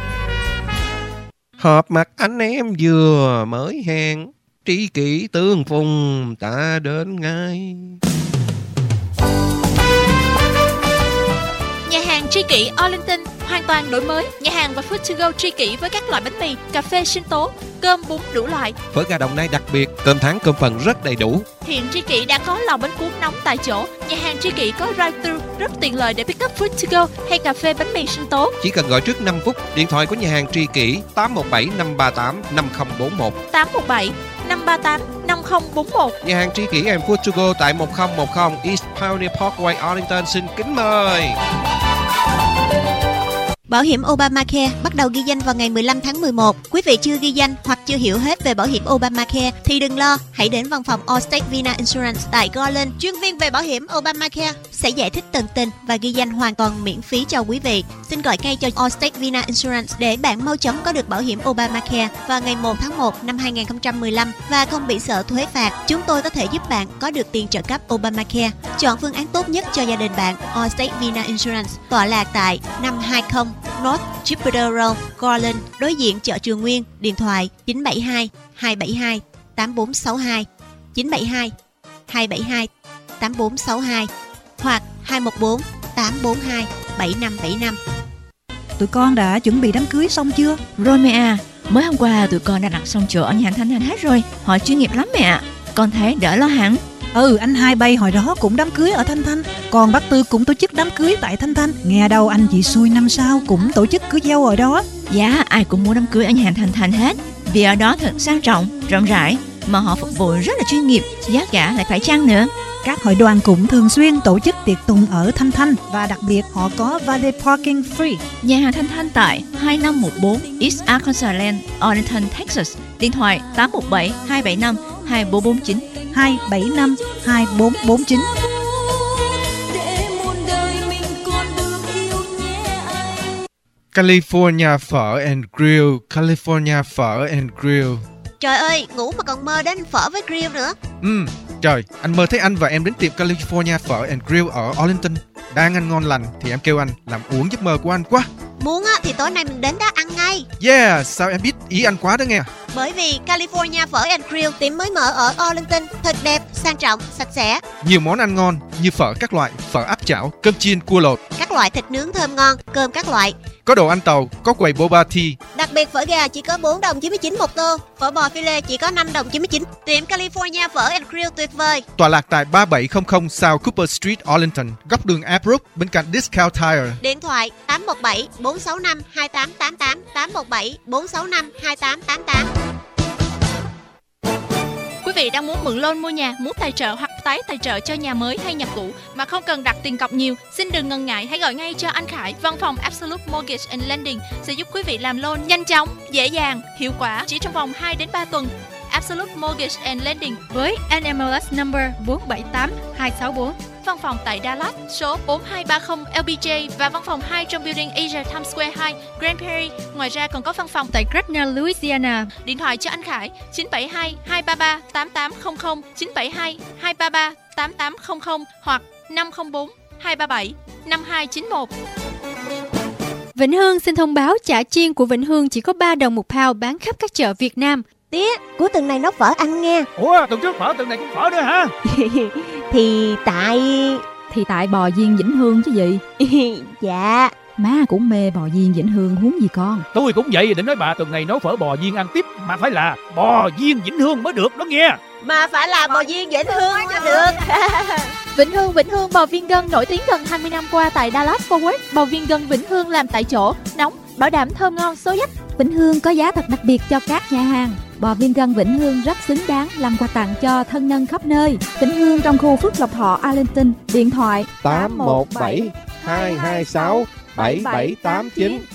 Họp mặt anh em vừa mới hẹn, tri kỷ tương phùng ta đến ngay. Nhà hàng tri kỷ Arlington hoàn toàn đổi mới. Nhà hàng và food to go tri kỷ với các loại bánh mì, cà phê sinh tố, cơm bún đủ loại. Phở gà Đồng Nai đặc biệt, cơm tháng cơm phần rất đầy đủ. Hiện tri kỷ đã có lò bánh cuốn nóng tại chỗ. Nhà hàng tri kỷ có drive-thru rất tiện lợi để pick up food to go hay cà phê bánh mì sinh tố. Chỉ cần gọi trước 5 phút. Điện thoại của nhà hàng tri kỷ 817 538 5041 817 538 5041. Nhà hàng tri kỷ and food to go tại 1010 East Pioneer Parkway, Arlington. Xin kính mời. Bảo hiểm Obamacare bắt đầu ghi danh vào ngày 15 tháng 11. Quý vị chưa ghi danh hoặc chưa hiểu hết về bảo hiểm Obamacare thì đừng lo, hãy đến văn phòng Allstate Vina Insurance tại Garland. Chuyên viên về bảo hiểm Obamacare sẽ giải thích tận tình và ghi danh hoàn toàn miễn phí cho quý vị. Xin gọi ngay cho Allstate Vina Insurance để bạn mau chóng có được bảo hiểm Obamacare vào ngày 1 tháng 1 năm 2015 và không bị sợ thuế phạt. Chúng tôi có thể giúp bạn có được tiền trợ cấp Obamacare. Chọn phương án tốt nhất cho gia đình bạn. Allstate Vina Insurance tọa lạc tại 520 North Jupiter Road, Garland, đối diện chợ Trường Nguyên. Điện thoại 972 272 8462 972 272 8462 hoặc 214 842 7575. Tụi con đã chuẩn bị đám cưới xong chưa? Rồi mẹ à, mới hôm qua tụi con đã đặt xong chỗ ở nhà Thanh Thanh hết rồi. Họ chuyên nghiệp lắm mẹ ạ. Con thấy đỡ lo hẳn. Anh Hai Bay hồi đó cũng đám cưới ở Thanh Thanh. Còn bác Tư cũng tổ chức đám cưới tại Thanh Thanh. Nghe đâu anh chị Xui năm sau cũng tổ chức cưới dâu ở đó. Dạ, ai cũng muốn đám cưới ở nhà Thanh Thanh hết. Vì ở đó thật sang trọng, rộng rãi, mà họ phục vụ rất là chuyên nghiệp, giá cả lại phải chăng nữa. Các hội đoàn cũng thường xuyên tổ chức tiệc tùng ở Thanh Thanh và đặc biệt họ có valet parking free. Nhà hàng Thanh Thanh tại 2514 East Arkansas Lane, Arlington, Texas. Điện thoại 817-275-2449 275-2449. California Phở and Grill, California Phở and Grill. Trời ơi, ngủ mà còn mơ đến phở với grill nữa. Trời, anh mơ thấy anh và em đến tiệm California Phở and Grill ở Arlington. Đang ăn ngon lành thì em kêu anh làm uống giấc mơ của anh quá. Muốn á thì tối nay mình đến đó ăn ngay. Yeah, sao em biết ý anh quá đó nghe. Bởi vì California Phở and Grill tiệm mới mở ở Arlington, thật đẹp, sang trọng, sạch sẽ. Nhiều món ăn ngon như phở các loại, phở áp chảo, cơm chiên, cua lột, các loại thịt nướng thơm ngon, cơm các loại. Có đồ ăn tàu, có quầy boba tea. Đặc biệt phở gà chỉ có 4 đồng 99 một tô, phở bò phi lê chỉ có 5 đồng 99. Tiệm California Phở and Grill tuyệt vời. Tọa lạc tại 3700 South Cooper Street, Arlington, góc đường Albrook bên cạnh Discount Tire. Điện thoại 817-465-2888, 817-465-2888. Quý vị đang muốn mượn loan mua nhà, muốn tài trợ hoặc tái tài trợ cho nhà mới hay nhà cũ mà không cần đặt tiền cọc nhiều, xin đừng ngần ngại, hãy gọi ngay cho anh Khải. Văn phòng Absolute Mortgage and Lending sẽ giúp quý vị làm loan nhanh chóng, dễ dàng, hiệu quả chỉ trong vòng 2 đến 3 tuần. Absolute Mortgage and Lending với NMLS number 478264. Văn phòng tại Dallas số 4230 LBJ và văn phòng 2 trong Building Asia Times Square 2, Grand Prairie. Ngoài ra còn có văn phòng tại Gretna, Louisiana. Điện thoại cho anh Khải 972-233-8800, 972-233-8800 hoặc 504-237-5291. Vĩnh Hương xin thông báo chả chiên của Vĩnh Hương chỉ có 3 đồng một pound bán khắp các chợ Việt Nam. Tía, cuối tuần này nấu phở ăn nghe. Ủa, tuần trước phở, tuần này cũng phở nữa hả? Thì tại bò viên Vĩnh Hương chứ gì. Dạ. Má cũng mê bò viên Vĩnh Hương huống gì con. Tôi cũng vậy, định nói bà tuần này nấu phở bò viên ăn tiếp mà phải là bò viên Vĩnh Hương mới được đó nghe. Mà phải là bò viên Vĩnh Hương mới được. Vĩnh Hương bò viên gân nổi tiếng gần 20 năm qua tại Dallas Fort Worth. Bò viên gân Vĩnh Hương làm tại chỗ, nóng, bảo đảm thơm ngon, xối dách. Vĩnh Hương có giá thật đặc biệt cho các nhà hàng. Bò viên gân Vĩnh Hương rất xứng đáng làm quà tặng cho thân nhân khắp nơi. Vĩnh Hương trong khu Phước Lộc Thọ, Arlington. Điện thoại 817-226-7789.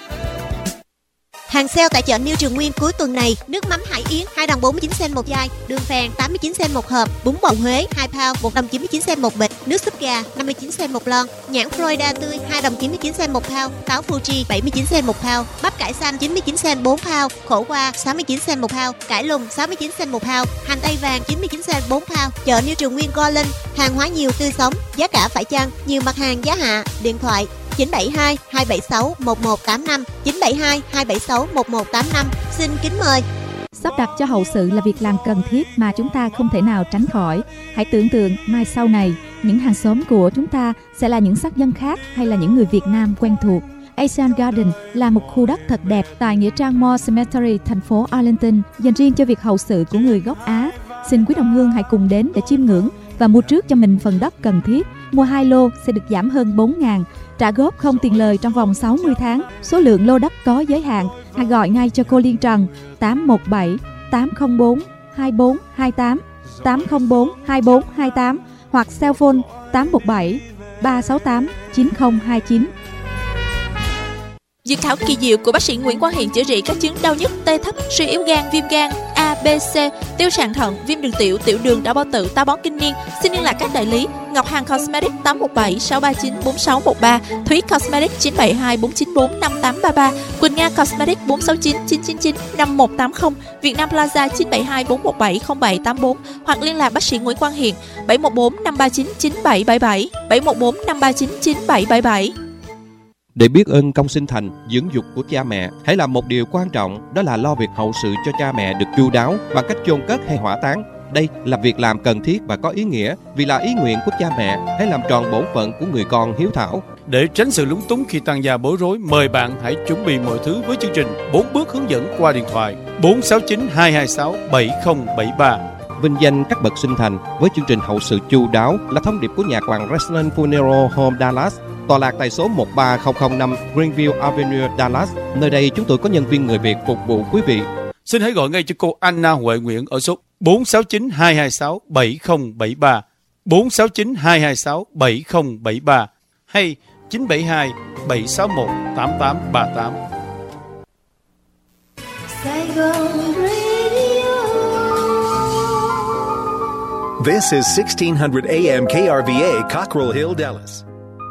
Hàng sale tại chợ New Trường Nguyên cuối tuần này: nước mắm Hải Yến 2 đồng 49 cent một chai, đường phèn 89 cent một hộp, bún bò Huế 2 pound 1 đồng 99 cent một bịch, nước súp gà 59 cent một lon, nhãn Florida tươi 2 đồng 99 cent một pound, táo Fuji 79 cent một pound, bắp cải xanh 99 cent 4 pound, khổ qua 69 cent một pound, cải lùng 69 cent một pound, hành tây vàng 99 cent 4 pound. Chợ New Trường Nguyên Garland, hàng hóa nhiều tươi sống, giá cả phải chăng, nhiều mặt hàng giá hạ. Điện thoại 972-276-1185, 972-276-1185. Xin kính mời. Sắp đặt cho hậu sự là việc làm cần thiết mà chúng ta không thể nào tránh khỏi. Hãy tưởng tượng mai sau này, những hàng xóm của chúng ta sẽ là những sắc dân khác hay là những người Việt Nam quen thuộc. Asian Garden là một khu đất thật đẹp tại Nghĩa Trang Moore Cemetery, thành phố Arlington, dành riêng cho việc hậu sự của người gốc Á. Xin quý đồng hương hãy cùng đến để chiêm ngưỡng và mua trước cho mình phần đất cần thiết. Mua 2 lô sẽ được giảm hơn 4.000, trả góp không tiền lời trong vòng 60 tháng. Số lượng lô đất có giới hạn. Hãy gọi ngay cho cô Liên Trần 817-804-2428, 804-2428 hoặc cell phone 817-368-9029. Dược thảo kỳ diệu của bác sĩ Nguyễn Quang Hiền chữa trị các chứng đau nhức, tê thấp, suy yếu gan, viêm gan A, B, C, tiêu sàn thận, viêm đường tiểu, tiểu đường, đau bao tử, táo bón kinh niên. Xin liên lạc các đại lý: Ngọc Hằng Cosmetics 817-639-4613, Thúy Cosmetics 972-494-5833, Quỳnh Nga Cosmetics 469-999-5180, Việt Nam Plaza 972-417-0784 hoặc liên lạc bác sĩ Nguyễn Quang Hiền 714-539-9777, 714-539-9777. Để biết ơn công sinh thành, dưỡng dục của cha mẹ, hãy làm một điều quan trọng, đó là lo việc hậu sự cho cha mẹ được chu đáo bằng cách chôn cất hay hỏa táng. Đây là việc làm cần thiết và có ý nghĩa, vì là ý nguyện của cha mẹ. Hãy làm tròn bổn phận của người con hiếu thảo. Để tránh sự lúng túng khi tang gia bối rối, mời bạn hãy chuẩn bị mọi thứ với chương trình 4 bước hướng dẫn qua điện thoại 469-226-7073. Vinh danh các bậc sinh thành với chương trình hậu sự chu đáo là thông điệp của nhà quản Resland Funeral Home Dallas, tọa lạc tại số 13005 Greenville Avenue, Dallas. Nơi đây chúng tôi có nhân viên người Việt phục vụ quý vị. Xin hãy gọi ngay cho cô Anna Huệ Nguyễn ở số 469-226-7073. 469 226 7073 hay 972 761 8838. Sài Gòn Radio. This is 1600 AM KRVA, Cockrell Hill, Dallas.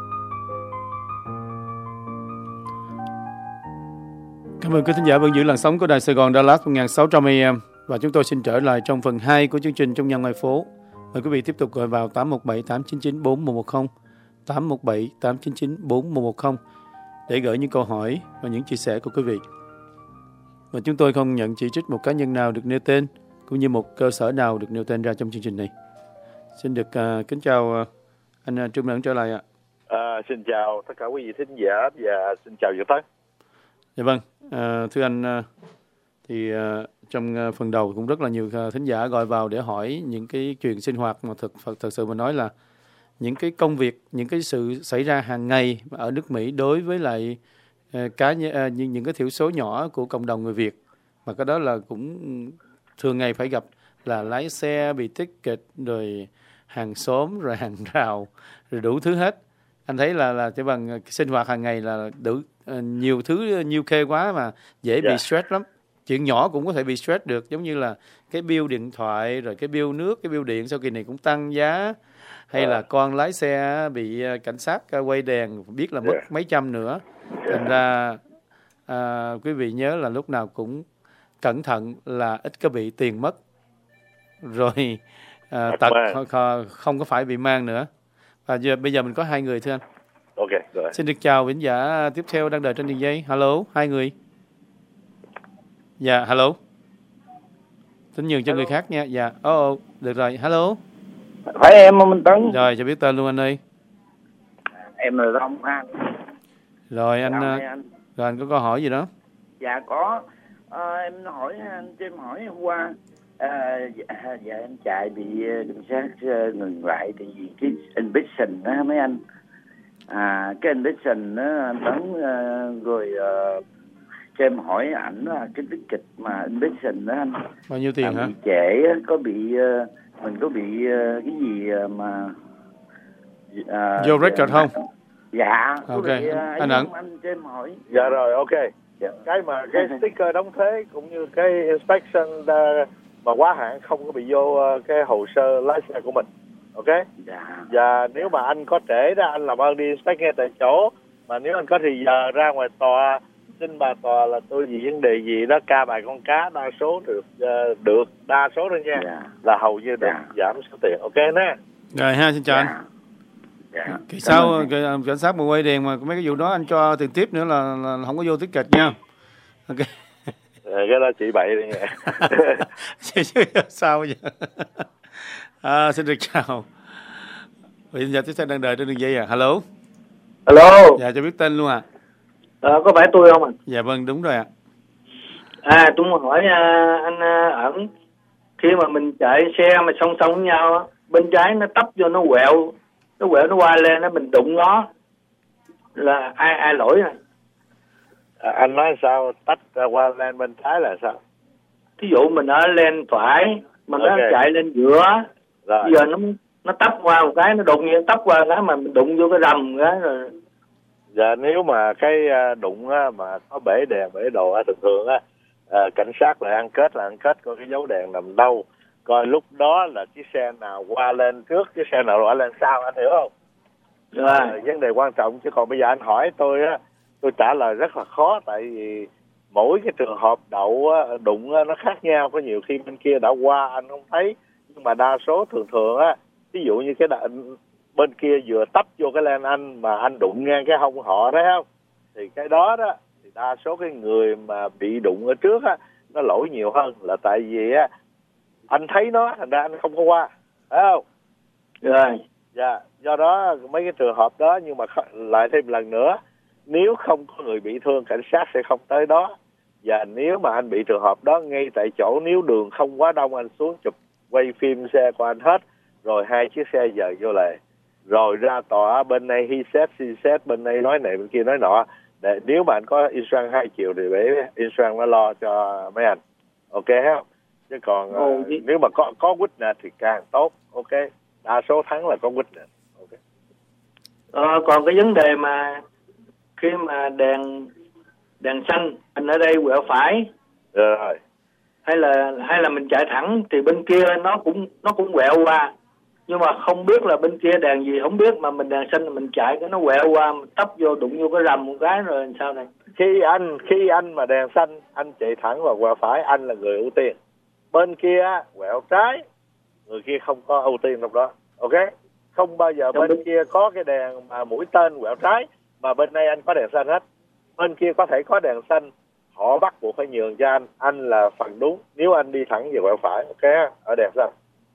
Cảm ơn quý thính giả vẫn giữ làn sóng của Đài Sài Gòn Dallas 1600 AM. Và chúng tôi xin trở lại trong phần 2 của chương trình Trong Nhà Ngoài Phố. Mời quý vị tiếp tục gọi vào 817 899 4110, 817 899 4110 để gửi những câu hỏi và những chia sẻ của quý vị. Và chúng tôi không nhận chỉ trích một cá nhân nào được nêu tên, cũng như một cơ sở nào được nêu tên ra trong chương trình này. Xin được kính chào anh Trương Lẫn trở lại ạ. Xin chào tất cả quý vị thính giả và xin chào Vũ Tấn. Dạ vâng, thưa anh, thì trong phần đầu cũng rất là nhiều thính giả gọi vào để hỏi những cái chuyện sinh hoạt mà thật sự mà nói là những cái công việc, những cái sự xảy ra hàng ngày ở nước Mỹ đối với lại những cái thiểu số nhỏ của cộng đồng người Việt, mà cái đó là cũng thường ngày phải gặp, là lái xe bị ticket, rồi hàng xóm, rồi hàng rào, rồi đủ thứ hết. Anh thấy là chỉ bằng sinh hoạt hàng ngày là đủ nhiều thứ nhiều khê quá mà dễ bị stress lắm. Chuyện nhỏ cũng có thể bị stress được, giống như là cái bill điện thoại, rồi cái bill nước, cái bill điện sau kỳ này cũng tăng giá, hay là con lái xe bị cảnh sát quay đèn biết là mất mấy trăm nữa. Thành ra quý vị nhớ là lúc nào cũng cẩn thận là ít có bị tiền mất, rồi tật không có phải bị mang nữa. Và bây giờ mình có 2 người thưa anh. Ok, rồi. Xin được chào thính giả tiếp theo đang đợi trên đường dây. Hello, 2 người. Dạ, hello. Tính nhường cho người khác nha. Dạ, được rồi, hello. Phải em không Minh Tấn? Rồi, cho biết tên luôn anh ơi. Em là Long An. Rồi anh, rồi anh có câu hỏi gì đó? Dạ có. Em hỏi anh cho em hỏi hôm qua. Dạ em chạy bị cảnh sát ngừng lại tại vì cái inspection đó mấy anh. Cái inspection đó anh Tấn rồi cho em hỏi ảnh là cái ticket mà inspection đó anh. Bao nhiêu tiền hả? Bị trễ có bị mình có bị cái gì mà vô record không? Dạ. Ok. Anh cho em hỏi. Dạ rồi, ok. Dạ. Cái sticker đóng thuế cũng như cái inspection mà quá hạn không có bị vô cái hồ sơ lái xe của mình. Ok? Dạ. Và nếu mà anh có trễ đó, anh làm ơn đi inspect ngay tại chỗ. Mà nếu anh có thì giờ ra ngoài tòa, xin bà tòa là tôi vì vấn đề gì đó ca bài con cá, đa số được đa số thôi nha. Dạ. Là hầu như được giảm số tiền. Ok nè. Rồi ha, xin chào anh. Dạ. Kỳ sau cảnh sát mà quay đèn mà mấy cái vụ đó anh cho tiền tiếp nữa là không có vô ticket nha. Ok. Cái đó chị bậy đi nha. Sao vậy? Xin được chào. Bây giờ tiếp theo đang đợi trên đường dây Hello. Hello. Dạ, cho biết tên luôn ạ. Có phải tôi không ạ? Dạ vâng, đúng rồi ạ. Tôi muốn hỏi anh Ẩn, khi mà mình chạy xe mà song song với nhau, bên trái nó tấp vô nó quẹo nó qua lên, nó mình đụng nó là ai lỗi rồi? Anh nói sao tách qua lên bên trái là sao? Thí dụ mình ở lên phải mà nó chạy lên giữa, bây giờ nó tấp qua một cái, nó đụng như tấp qua cái mà mình đụng vô cái rầm cái rồi. Dạ, nếu mà cái đụng á, mà có bể đèn bể đồ á, thường á cảnh sát lại ăn kết coi cái dấu đèn nằm đâu, coi lúc đó là chiếc xe nào qua lên trước, chiếc xe nào qua lên sau, anh hiểu không? Vấn đề quan trọng. Chứ còn bây giờ anh hỏi tôi á, tôi trả lời rất là khó, tại vì mỗi cái trường hợp đụng nó khác nhau. Có nhiều khi bên kia đã qua anh không thấy, nhưng mà đa số thường á, ví dụ như cái bên kia vừa tấp vô cái lane anh mà anh đụng ngang cái hông họ, thấy không? Thì cái đó thì đa số cái người mà bị đụng ở trước á, nó lỗi nhiều hơn, là tại vì á anh thấy nó, thành ra anh không có qua, phải không? Rồi. Dạ, do đó mấy cái trường hợp đó, nhưng mà lại thêm lần nữa, nếu không có người bị thương, cảnh sát sẽ không tới đó. Và nếu mà anh bị trường hợp đó ngay tại chỗ, nếu đường không quá đông, anh xuống chụp quay phim xe của anh hết, rồi 2 chiếc xe dời vô lề, rồi ra tòa, bên này he said, she said, bên này nói này bên kia nói nọ. Để nếu mà anh có insurance 2 chiều thì để insurance nó lo cho mấy anh. Ok không? Chứ còn nếu mà có witness thì càng tốt. Ok, đa số thắng là có witness. Còn cái vấn đề mà khi mà đèn xanh anh ở đây quẹo phải rồi, hay là mình chạy thẳng thì bên kia nó cũng quẹo qua, nhưng mà không biết là bên kia đèn gì không biết, mà mình đèn xanh mình chạy cái nó quẹo qua, mình tấp vô đụng vô cái rầm một cái rồi làm sao này? Khi anh mà đèn xanh anh chạy thẳng và quẹo phải, anh là người ưu tiên. Bên kia quẹo trái, người kia không có ưu tiên trong đó. Ok, không bao giờ bên kia có cái đèn mà mũi tên quẹo trái mà bên đây anh có đèn xanh hết. Bên kia có thể có đèn xanh, họ bắt buộc phải nhường cho anh là phần đúng nếu anh đi thẳng về quẹo phải. Ok, ở đèn xanh.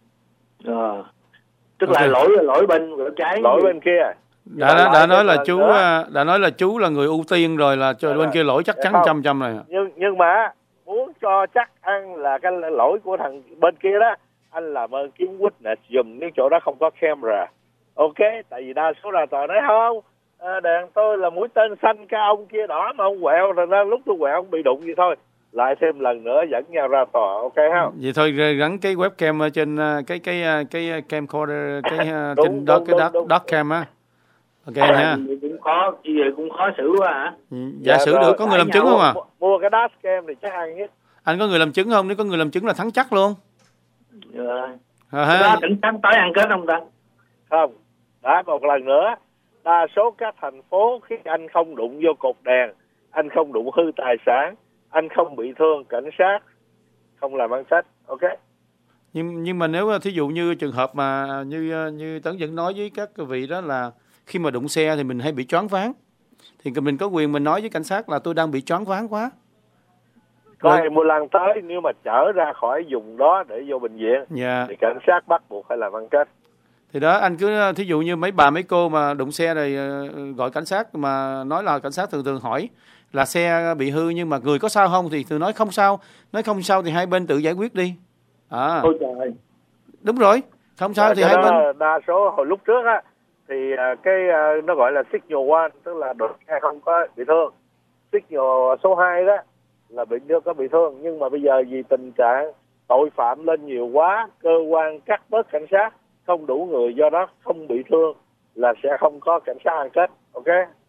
Tức là lỗi bên quẹo trái, lỗi bên kia. Đã nói là chú là người ưu tiên rồi, là cho bên kia lỗi chắc chắn 100% này. Nhưng mà muốn cho chắc ăn là cái lỗi của thằng bên kia đó, anh làm ơn kiếm witness dùm nếu chỗ đó không có camera. Ok, tại vì đa số là tòa nói không, đèn tôi là mũi tên xanh, cái ông kia đỏ mà ông quẹo, rồi lúc tôi quẹo ông bị đụng vậy thôi. Lại thêm lần nữa dẫn nhau ra tòa, ok không? Vậy thôi gắn cái webcam ở trên cái camcorder trên dock cam á. Ok nha. Cũng khó xử quá hả? Dạ xử được, có người làm chứng không à? Mua cái dash cam thì chắc ăn nhất. Anh có người làm chứng không? Nếu có người làm chứng là thắng chắc luôn. Đó cảnh sát tới ăn kết không ta? Không. Đã một lần nữa, đa số các thành phố khi anh không đụng vô cột đèn, anh không đụng hư tài sản, anh không bị thương, cảnh sát không làm ăn sách. Ok. Nhưng mà nếu thí dụ như trường hợp mà như Tấn vẫn nói với các vị đó là khi mà đụng xe thì mình hay bị choáng váng, thì mình có quyền mình nói với cảnh sát là tôi đang bị choáng váng quá. Có ambulance tới, nếu mà chở ra khỏi vùng đó để vô bệnh viện thì cảnh sát bắt buộc phải làm ăn kết. Thì đó, anh cứ thí dụ như mấy bà mấy cô mà đụng xe rồi gọi cảnh sát, mà nói là cảnh sát thường hỏi là xe bị hư nhưng mà người có sao không, thì thường nói không sao. Nói không sao thì hai bên tự giải quyết đi. Ôi trời. Đúng rồi, không sao thì hai bên. Đa số hồi lúc trước á thì cái nó gọi là signal 1, tức là đội xe không có bị thương. Signal số 2 đó là có bị thương, nhưng mà bây giờ vì tình trạng tội phạm lên nhiều quá, cơ quan cắt bớt cảnh sát, không đủ người, do đó không bị thương là sẽ không có cảnh sát ăn kết. Ok.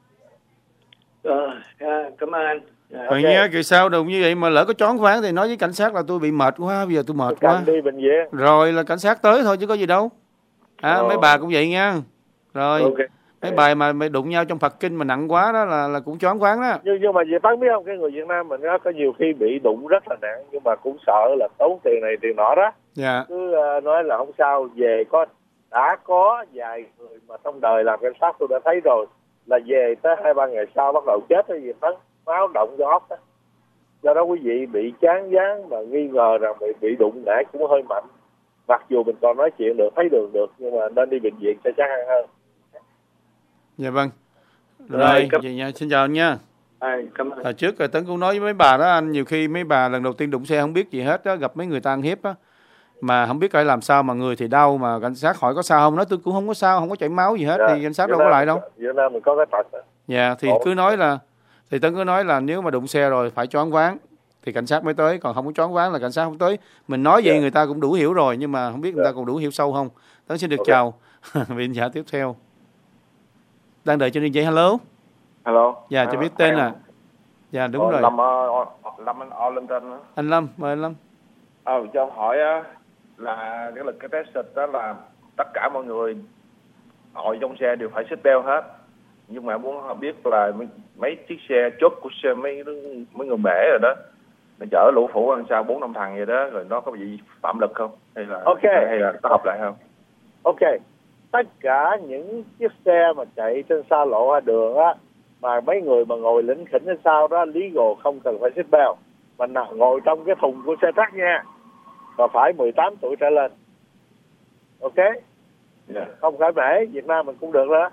Cảm ơn anh. Rồi nhé, kỳ sau đụng như vậy mà lỡ có choáng váng thì nói với cảnh sát là tôi bị mệt quá, bây giờ tôi mệt quá. Đi bệnh viện. Rồi là cảnh sát tới thôi chứ có gì đâu. Mấy bà cũng vậy nha. Rồi. Okay. Mấy bài mà đụng nhau trong Phật kinh mà nặng quá đó là cũng choáng váng đó. Nhưng mà về Tấn biết không, cái người Việt Nam mình có nhiều khi bị đụng rất là nặng nhưng mà cũng sợ là tốn tiền này tiền nọ đó. Cứ nói là không sao, về đã có vài người mà trong đời làm cảnh sát tôi đã thấy rồi, là về tới 2-3 ngày sau bắt đầu chết cái gì Tấn, máu động do óc đó. Do đó quý vị bị chán váng và nghi ngờ rằng bị đụng ngã cũng hơi mạnh. Mặc dù mình còn nói chuyện được, thấy đường được, nhưng mà nên đi bệnh viện cho chắc ăn hơn. Dạ vâng. Rồi, vậy nha, xin chào anh nha. Cảm ơn. Trước rồi Tấn cũng nói với mấy bà đó anh, nhiều khi mấy bà lần đầu tiên đụng xe không biết gì hết đó, gặp mấy người ta ăn hiếp á, mà không biết phải làm sao, mà người thì đau, mà cảnh sát hỏi có sao không, nói tôi cũng không có sao, không có chảy máu gì hết, thì cảnh sát đâu có lại đâu. Việt Nam mình có cái tật. Dạ, thì cứ nói là, thì Tấn cứ nói là nếu mà đụng xe rồi phải choáng váng thì cảnh sát mới tới, còn không có choáng váng là cảnh sát không tới. Mình nói vậy người ta cũng đủ hiểu rồi, nhưng mà không biết người ta còn đủ hiểu sâu không. Tấn xin được chào vị giả tiếp theo. Đang đợi trên đường dây. Hello. Dạ, cho biết tên là. Dạ, đúng rồi. Lâm anh Arlington. Anh Lâm, mời anh Lâm. Cho ông hỏi á, là cái test đó là tất cả mọi người ngồi trong xe đều phải seat belt hết, nhưng mà muốn biết là mấy chiếc xe chốt của xe mấy người mễ rồi đó, nó chở lũ phủ ăn sao 4-5 thằng vậy đó, rồi nó có bị phạm lực không, hay là có hợp lại không? Ok, tất cả những chiếc xe mà chạy trên xa lộ hay đường á, mà mấy người mà ngồi lỉnh khỉnh ở sau đó legal không cần phải seat belt, mà ngồi trong cái thùng của xe truck nha, và phải 18 tuổi trở lên. Ok. Không phải mễ, Việt Nam mình cũng được đó.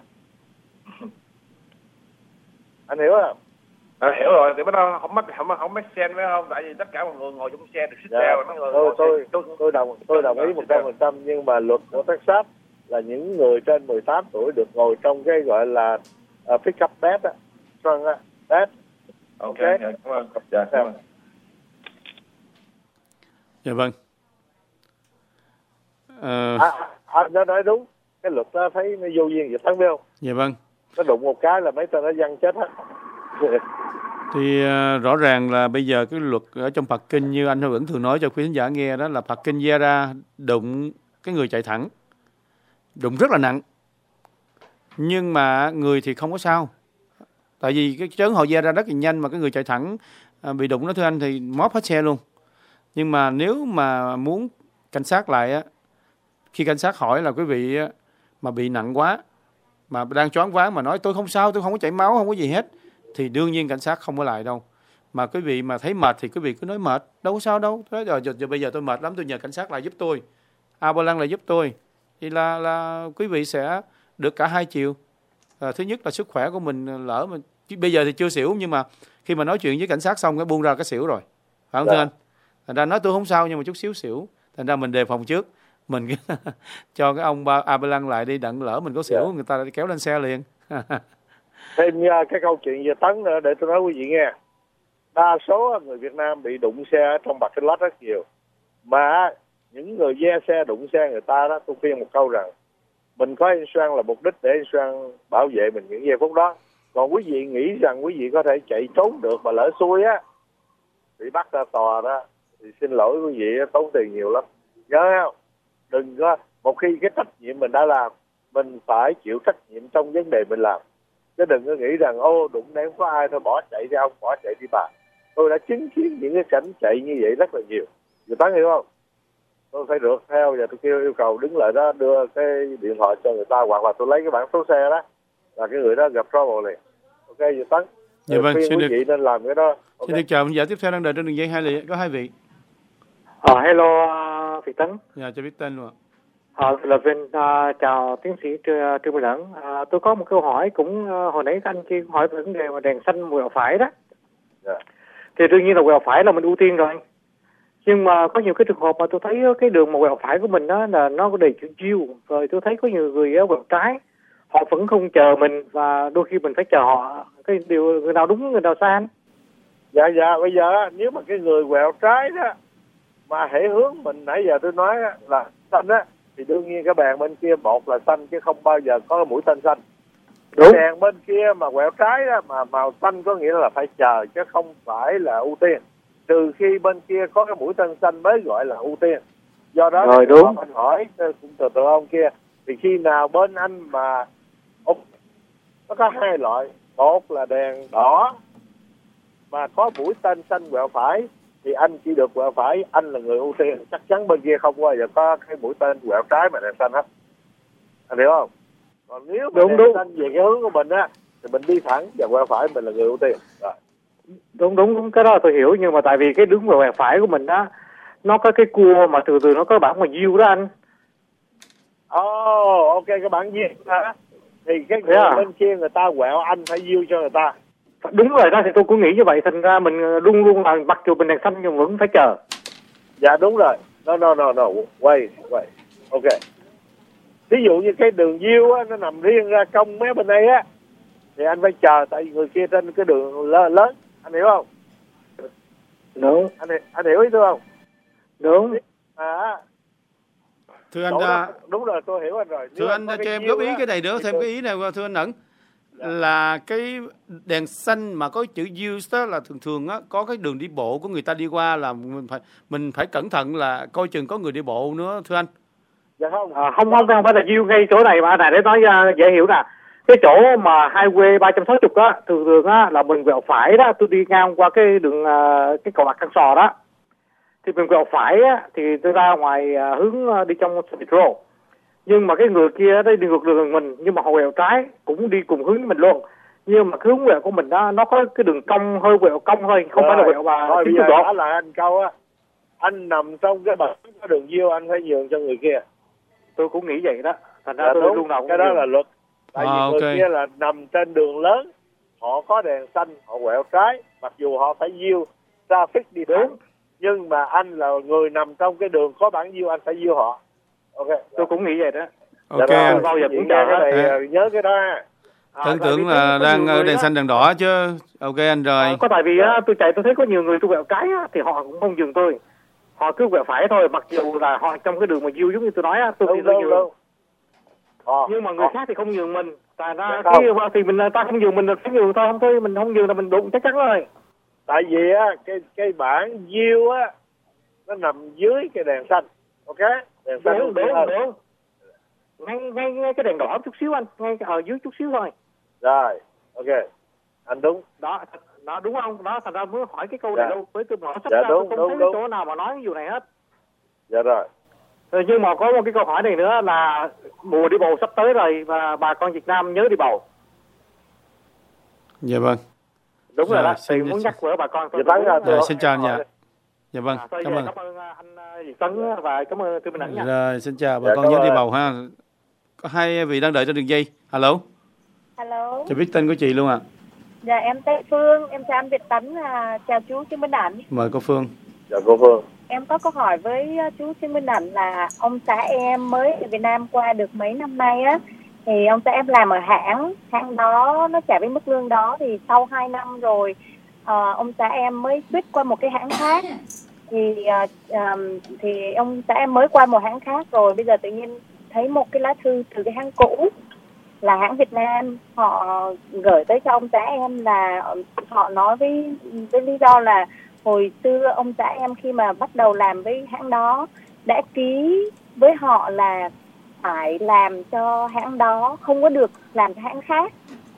Anh hiểu không? Hiểu rồi, thì bắt đầu không make sense phải không? Tại vì tất cả mọi người ngồi trong xe được seat belt. Tôi đồng ý 100%, nhưng mà luật của Texas là những người trên 18 tuổi được ngồi trong cái gọi là pick-up bed á, trunk á, bed. Ok, cảm ơn. Dạ, cảm ơn. Dạ vâng. Anh đã nói đúng, cái luật đó thấy nó vô duyên vậy Tấn biết không? Dạ vâng. Nó đụng một cái là mấy tên nó văng chết hết. Thì rõ ràng là bây giờ cái luật ở trong Phật Kinh như anh vẫn thường nói cho quý khán giả nghe đó là Phật Kinh gieo ra đụng cái người chạy thẳng, đụng rất là nặng, nhưng mà người thì không có sao, tại vì cái chớn họ gieo ra rất là nhanh, mà cái người chạy thẳng bị đụng đó thưa anh thì móp hết xe luôn. Nhưng mà nếu mà muốn cảnh sát lại á, khi cảnh sát hỏi là quý vị á, mà bị nặng quá, mà đang choáng váng mà nói tôi không sao, tôi không có chảy máu, không có gì hết, thì đương nhiên cảnh sát không có lại đâu. Mà quý vị mà thấy mệt thì quý vị cứ nói mệt, đâu có sao đâu. Thế rồi bây giờ tôi mệt lắm, tôi nhờ cảnh sát lại giúp tôi, ambulance lại giúp tôi, thì là quý vị sẽ được cả hai chiều. Thứ nhất là sức khỏe của mình lỡ mà bây giờ thì chưa xỉu, nhưng mà khi mà nói chuyện với cảnh sát xong cái buông ra cái xỉu rồi, phải không thưa anh? Thành ra nói tôi không sao nhưng mà chút xíu xỉu, thành ra mình đề phòng trước, mình cho cái ông ambulance lại đi, đặng lỡ mình có xỉu người ta kéo lên xe liền. Thêm cái câu chuyện về Tấn nữa để tôi nói quý vị nghe. Đa số người Việt Nam bị đụng xe trong parking lot rất nhiều, mà những người ve xe đụng xe người ta đó, tôi khuyên một câu rằng mình có insurance là mục đích để insurance bảo vệ mình những giây phút đó. Còn quý vị nghĩ rằng quý vị có thể chạy trốn được mà lỡ xui á, bị bắt ra tòa đó, thì xin lỗi quý vị, tốn tiền nhiều lắm. Nhớ không? Đừng có, một khi cái trách nhiệm mình đã làm, mình phải chịu trách nhiệm trong vấn đề mình làm. Chứ đừng có nghĩ rằng đụng đây không có ai thôi bỏ chạy đi ông, bỏ chạy đi bà. Tôi đã chứng kiến những cái cảnh chạy như vậy rất là nhiều. Người ta hiểu không? Tôi phải rượt theo và tôi kêu yêu cầu đứng lại đó, đưa cái điện thoại cho người ta, hoặc là tôi lấy cái bảng số xe đó, là cái người đó gặp trouble liền. Ok, vậy Tấn. Dạ vâng, xin quý vị nên làm cái đó. Okay. Xin được chào khán giả tiếp theo đang đợi trên đường dây có hai vị. Hello Việt Tấn. Dạ, cho biết tên luôn ạ. Là Vinh, chào tiến sĩ Trương Minh Lẫn. Tôi có một câu hỏi cũng hồi nãy anh kia hỏi về vấn đề mà đèn xanh quẹo phải đó. Thì đương nhiên là quẹo phải là mình ưu tiên rồi. Nhưng mà có nhiều cái trường hợp mà tôi thấy cái đường mà quẹo phải của mình đó là nó có đầy chữ chiêu, rồi tôi thấy có nhiều người quẹo trái, họ vẫn không chờ mình và đôi khi mình phải chờ họ. Cái điều người nào đúng người nào sai anh? Dạ, bây giờ nếu mà cái người quẹo trái đó mà hễ hướng mình nãy giờ tôi nói là xanh á, thì đương nhiên cái bàn bên kia một là xanh chứ không bao giờ có mũi tên xanh. Đúng. Đèn bên kia mà quẹo trái đó mà màu xanh có nghĩa là phải chờ chứ không phải là ưu tiên. Trừ khi bên kia có cái mũi tên xanh mới gọi là ưu tiên. Do đó rồi, đúng. Anh hỏi cũng từ ông kia, thì khi nào bên anh mà nó có hai loại, một là đèn đỏ mà có mũi tên xanh quẹo phải thì anh chỉ được quẹo phải, anh là người ưu tiên. Chắc chắn bên kia không bao giờ có cái mũi tên quẹo trái mà đèn xanh hết. Anh hiểu không? Còn nếu mà đèn xanh về cái hướng của mình á thì mình đi thẳng và quẹo phải, mình là người ưu tiên. Rồi. Đúng, cái đó là tôi hiểu, nhưng mà tại vì cái đứng quẹo phải của mình đó nó có cái cua mà từ nó có bản mà diêu đó anh. Ok, cái bản diêu đó thì cái người bên kia người ta quẹo anh phải diêu cho người ta. Đúng rồi đó, thì tôi cũng nghĩ như vậy, thành ra mình luôn là mặc dù mình đèn xanh nhưng vẫn phải chờ. Dạ đúng rồi. No, wait. Ok. Ví dụ như cái đường diêu á, nó nằm riêng ra cong mé bên đây á, thì anh phải chờ, tại vì người kia trên cái đường lớn, anh hiểu không? Đúng. Anh hiểu ý tôi không? Đúng. Thưa anh đúng rồi, tôi hiểu anh rồi. Thưa anh cho em góp ý cái này nữa, thêm cái ý này thưa anh Ẩn. Là cái đèn xanh mà có chữ use đó là thường á, có cái đường đi bộ của người ta đi qua là mình phải cẩn thận, là coi chừng có người đi bộ nữa thưa anh. Dạ không. Không phải là use ngay chỗ này mà này, để nói dễ hiểu nè. Cái chỗ mà highway 360 á, thường á là mình quẹo phải đó, tôi đi ngang qua cái đường cái cầu Bạc Căn Sò đó, thì mình quẹo phải á thì tôi ra ngoài hướng đi trong metro. Nhưng mà cái người kia đây đi ngược đường mình, nhưng mà họ quẹo trái cũng đi cùng hướng với mình luôn. Nhưng mà cái hướng quẹo của mình đó nó có cái đường cong, hơi quẹo cong thôi, không phải là quẹo mà bây giờ đó là anh câu á, anh nằm trong cái bậc có đường diêu anh phải nhường cho người kia. Tôi cũng nghĩ vậy đó, thành ra tôi lúc nào cũng cái đó là luật. Tại vì người okay. kia là nằm trên đường lớn, họ có đèn xanh, họ quẹo trái, mặc dù họ phải diêu traffic đi thẳng, nhưng mà anh là người nằm trong cái đường có bản diêu, anh phải diêu họ. Ok. Tôi cũng nghĩ vậy đó. Ok. Tôi bao giờ cũng chờ cái này, nhớ cái đó. Tưởng tượng là đang đèn xanh đèn đỏ chứ. Ok anh rồi. Có tại vì tôi chạy tôi thấy có nhiều người tôi quẹo trái thì họ cũng không dừng tôi. Họ cứ quẹo phải thôi, mặc dù là họ trong cái đường mà diêu giống như tôi nói tôi đi Nhưng mà người khác thì không nhường mình. Tại ra thì mình ta không nhường mình được, phải nhường thôi, không thôi mình không nhường là mình đụng chắc chắn rồi. Tại vì á cái bảng yield á nó nằm dưới cái đèn xanh, ok? Đèn xanh đúng. Ngay cái đèn đỏ chút xíu anh, ngay ở dưới chút xíu thôi. Rồi, ok, anh đúng. Đó đúng không? Đó thành ra mới hỏi cái câu này đâu, với tôi hỏi sắp ra tôi không thấy đúng. chỗ nào mà nói cái vụ này hết. Dạ rồi. Nhưng mà có một cái câu hỏi này nữa là mùa đi bầu sắp tới rồi và bà con Việt Nam nhớ đi bầu. Dạ vâng. Đúng rồi đó, thì muốn nhắc với bà con. Xin chào anh. Dạ vâng, cảm ơn. Cảm ơn anh Việt Tấn và cảm ơn Tư Minh Ẩn nha. Rồi, xin chào bà con nhớ đi bầu ha. Có hai vị đang đợi trên đường dây. Alo. Cho biết tên của chị luôn ạ. Dạ em tên Phương, em chào anh Việt Tấn, chào chú Trương Minh Ẩn. Mời cô Phương. Dạ cô Phương. Em có câu hỏi với chú Trương Minh Ẩn là ông xã em mới ở Việt Nam qua được mấy năm nay á, thì ông xã em làm ở hãng đó nó trả với mức lương đó, thì sau 2 năm rồi ông xã em mới switch qua một cái hãng khác, thì ông xã em mới qua một hãng khác rồi bây giờ tự nhiên thấy một cái lá thư từ cái hãng cũ là hãng Việt Nam, họ gửi tới cho ông xã em là họ nói với lý do là hồi xưa ông xã em khi mà bắt đầu làm với hãng đó đã ký với họ là phải làm cho hãng đó, không có được làm cho hãng khác.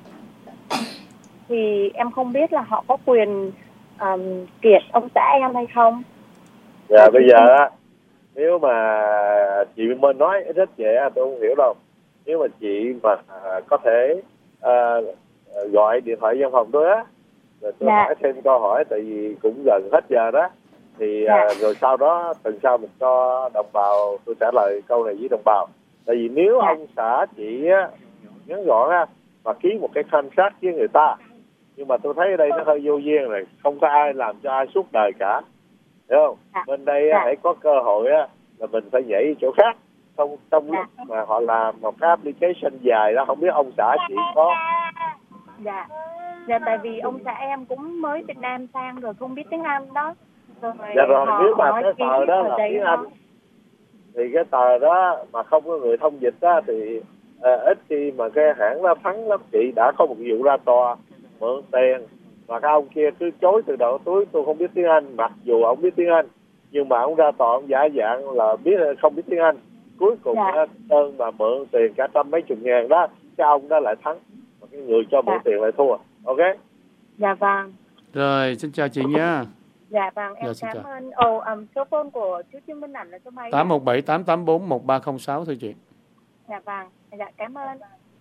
Thì em không biết là họ có quyền kiệt ông xã em hay không. Dạ bây giờ á, nếu mà chị mới nói rất dễ tôi không hiểu đâu. Nếu mà chị mà có thể gọi điện thoại văn phòng tôi á, rồi tôi hỏi thêm câu hỏi, tại vì cũng gần hết giờ đó, thì rồi sau đó tuần sau mình cho đồng bào tôi trả lời câu này với đồng bào. Tại vì nếu ông xã chị á, ngắn gọn á, mà ký một cái contract với người ta, nhưng mà tôi thấy ở đây nó hơi vô duyên này, không có ai làm cho ai suốt đời cả, hiểu không? Bên đây hãy có cơ hội á là mình phải nhảy chỗ khác. Trong lúc mà họ làm một cái application dài đó, không biết ông xã chị có. Dạ, tại vì ông xã em cũng mới Việt Nam sang rồi, không biết tiếng Anh đó. Rồi nếu mà cái tờ đó là tiếng Anh thì cái tờ đó mà không có người thông dịch á thì ít khi mà cái hãng nó thắng lắm. Chị đã có một vụ ra tòa mượn tiền mà cái ông kia cứ chối từ đầu túi tôi không biết tiếng Anh, mặc dù ông biết tiếng Anh, nhưng mà ông ra tòa ông giả dạng là biết không biết tiếng Anh. Cuối cùng đơn mà mượn tiền cả trăm mấy chục ngàn đó, cái ông đó lại thắng, mà cái người cho mượn tiền lại thua. Ok. Dạ vâng. Rồi, xin chào chị nha. Dạ vâng, em cảm ơn. Số phone của chú Trương Minh Ẩn là số mấy? 817-884-1306 thưa chị. Dạ vâng, dạ cảm ơn.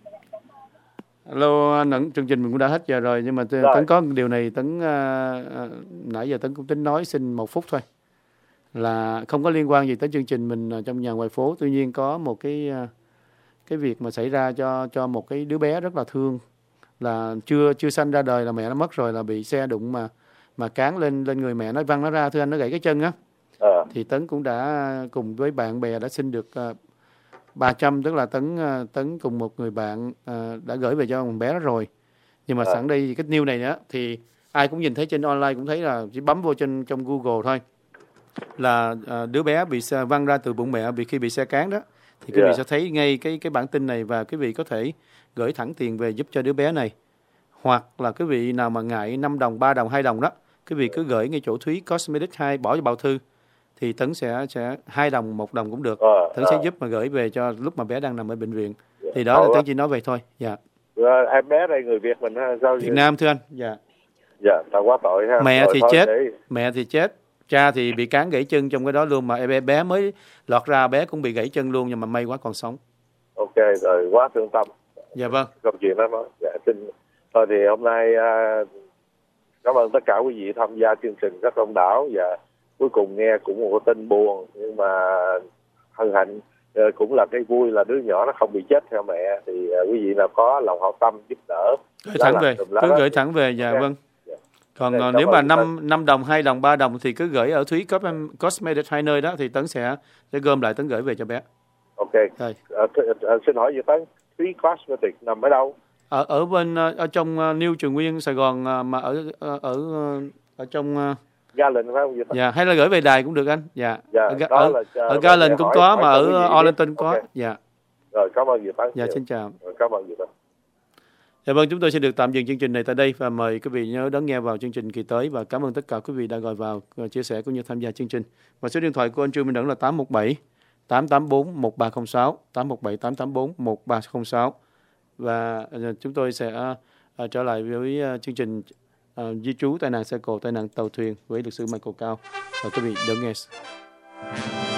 Alo anh Ẩn, chương trình mình cũng đã hết giờ rồi, nhưng mà Tấn có điều này, Tấn nãy giờ Tấn cũng tính nói xin 1 phút thôi, là không có liên quan gì tới chương trình mình trong nhà ngoài phố. Tuy nhiên có một cái việc mà xảy ra cho một cái đứa bé rất là thương, là chưa sanh ra đời là mẹ nó mất rồi, là bị xe đụng mà cán lên người mẹ, nó văng nó ra, thưa anh, nó gãy cái chân á. Thì Tấn cũng đã cùng với bạn bè đã xin được 300, tức là Tấn cùng một người bạn đã gửi về cho con bé đó rồi. Nhưng mà sẵn đây cái news này nữa thì ai cũng nhìn thấy trên online, cũng thấy là chỉ bấm vô trong Google thôi, là đứa bé bị xe văng ra từ bụng mẹ khi bị xe cán đó, thì quý vị sẽ thấy ngay cái bản tin này, và quý vị có thể gửi thẳng tiền về giúp cho đứa bé này. Hoặc là quý vị nào mà ngại 5 đồng, 3 đồng, 2 đồng đó, quý vị cứ gửi ngay chỗ Thúy Cosmetics 2, bỏ vào bao thư, thì Tấn sẽ 2 đồng, 1 đồng cũng được. Tấn sẽ giúp mà gửi về cho lúc mà bé đang nằm ở bệnh viện. Thì đó là Tấn chỉ nói về thôi. Dạ. Em bé đây người Việt mình ha? Sao Việt Nam thưa anh. Dạ. Dạ, ta quá tội ha. Mẹ thì chết, cha thì bị cán gãy chân trong cái đó luôn, mà bé mới lọt ra, bé cũng bị gãy chân luôn, nhưng mà may quá còn sống. Ok, rồi quá thương tâm. Dạ vâng. Câu chuyện đó nói. Dạ, thôi thì hôm nay cảm ơn tất cả quý vị tham gia chương trình rất đông đảo, và cuối cùng nghe cũng một cái tin buồn, nhưng mà hân hạnh cũng là cái vui là đứa nhỏ nó không bị chết theo mẹ. Thì quý vị nào có lòng hảo tâm giúp đỡ, gửi thẳng về, cứ gửi thẳng về. Dạ vâng. Còn nếu mà 5 đồng, 2 đồng, 3 đồng thì cứ gửi ở Thúy Cosmetics 2 nơi đó, thì Tấn sẽ gom lại, Tấn gửi về cho bé. Ok. Xin hỏi gì Tấn, Thúy Cosmetics nằm ở đâu? Ở bên ở trong New Trường Nguyên, Sài Gòn, mà ở trong Garland phải không? Dạ, hay là gửi về đài cũng được anh. Dạ. Ở Garland cũng có, mà ở Arlington có. Dạ. Rồi, cảm ơn Việt Tân. Dạ, xin chào. Rồi, cảm ơn Việt Tân. Dạ vâng, chúng tôi sẽ được tạm dừng chương trình này tại đây và mời quý vị nhớ đón nghe vào chương trình kỳ tới và cảm ơn tất cả quý vị đã gọi vào chia sẻ cũng như tham gia chương trình. Và số điện thoại của anh Trương Minh Đẳng là 817 884 1306 817 884 1306 và chúng tôi sẽ trở lại với chương trình di trú tai nạn xe cộ, tai nạn tàu thuyền với luật sư Michael Cao và quý vị đón nghe.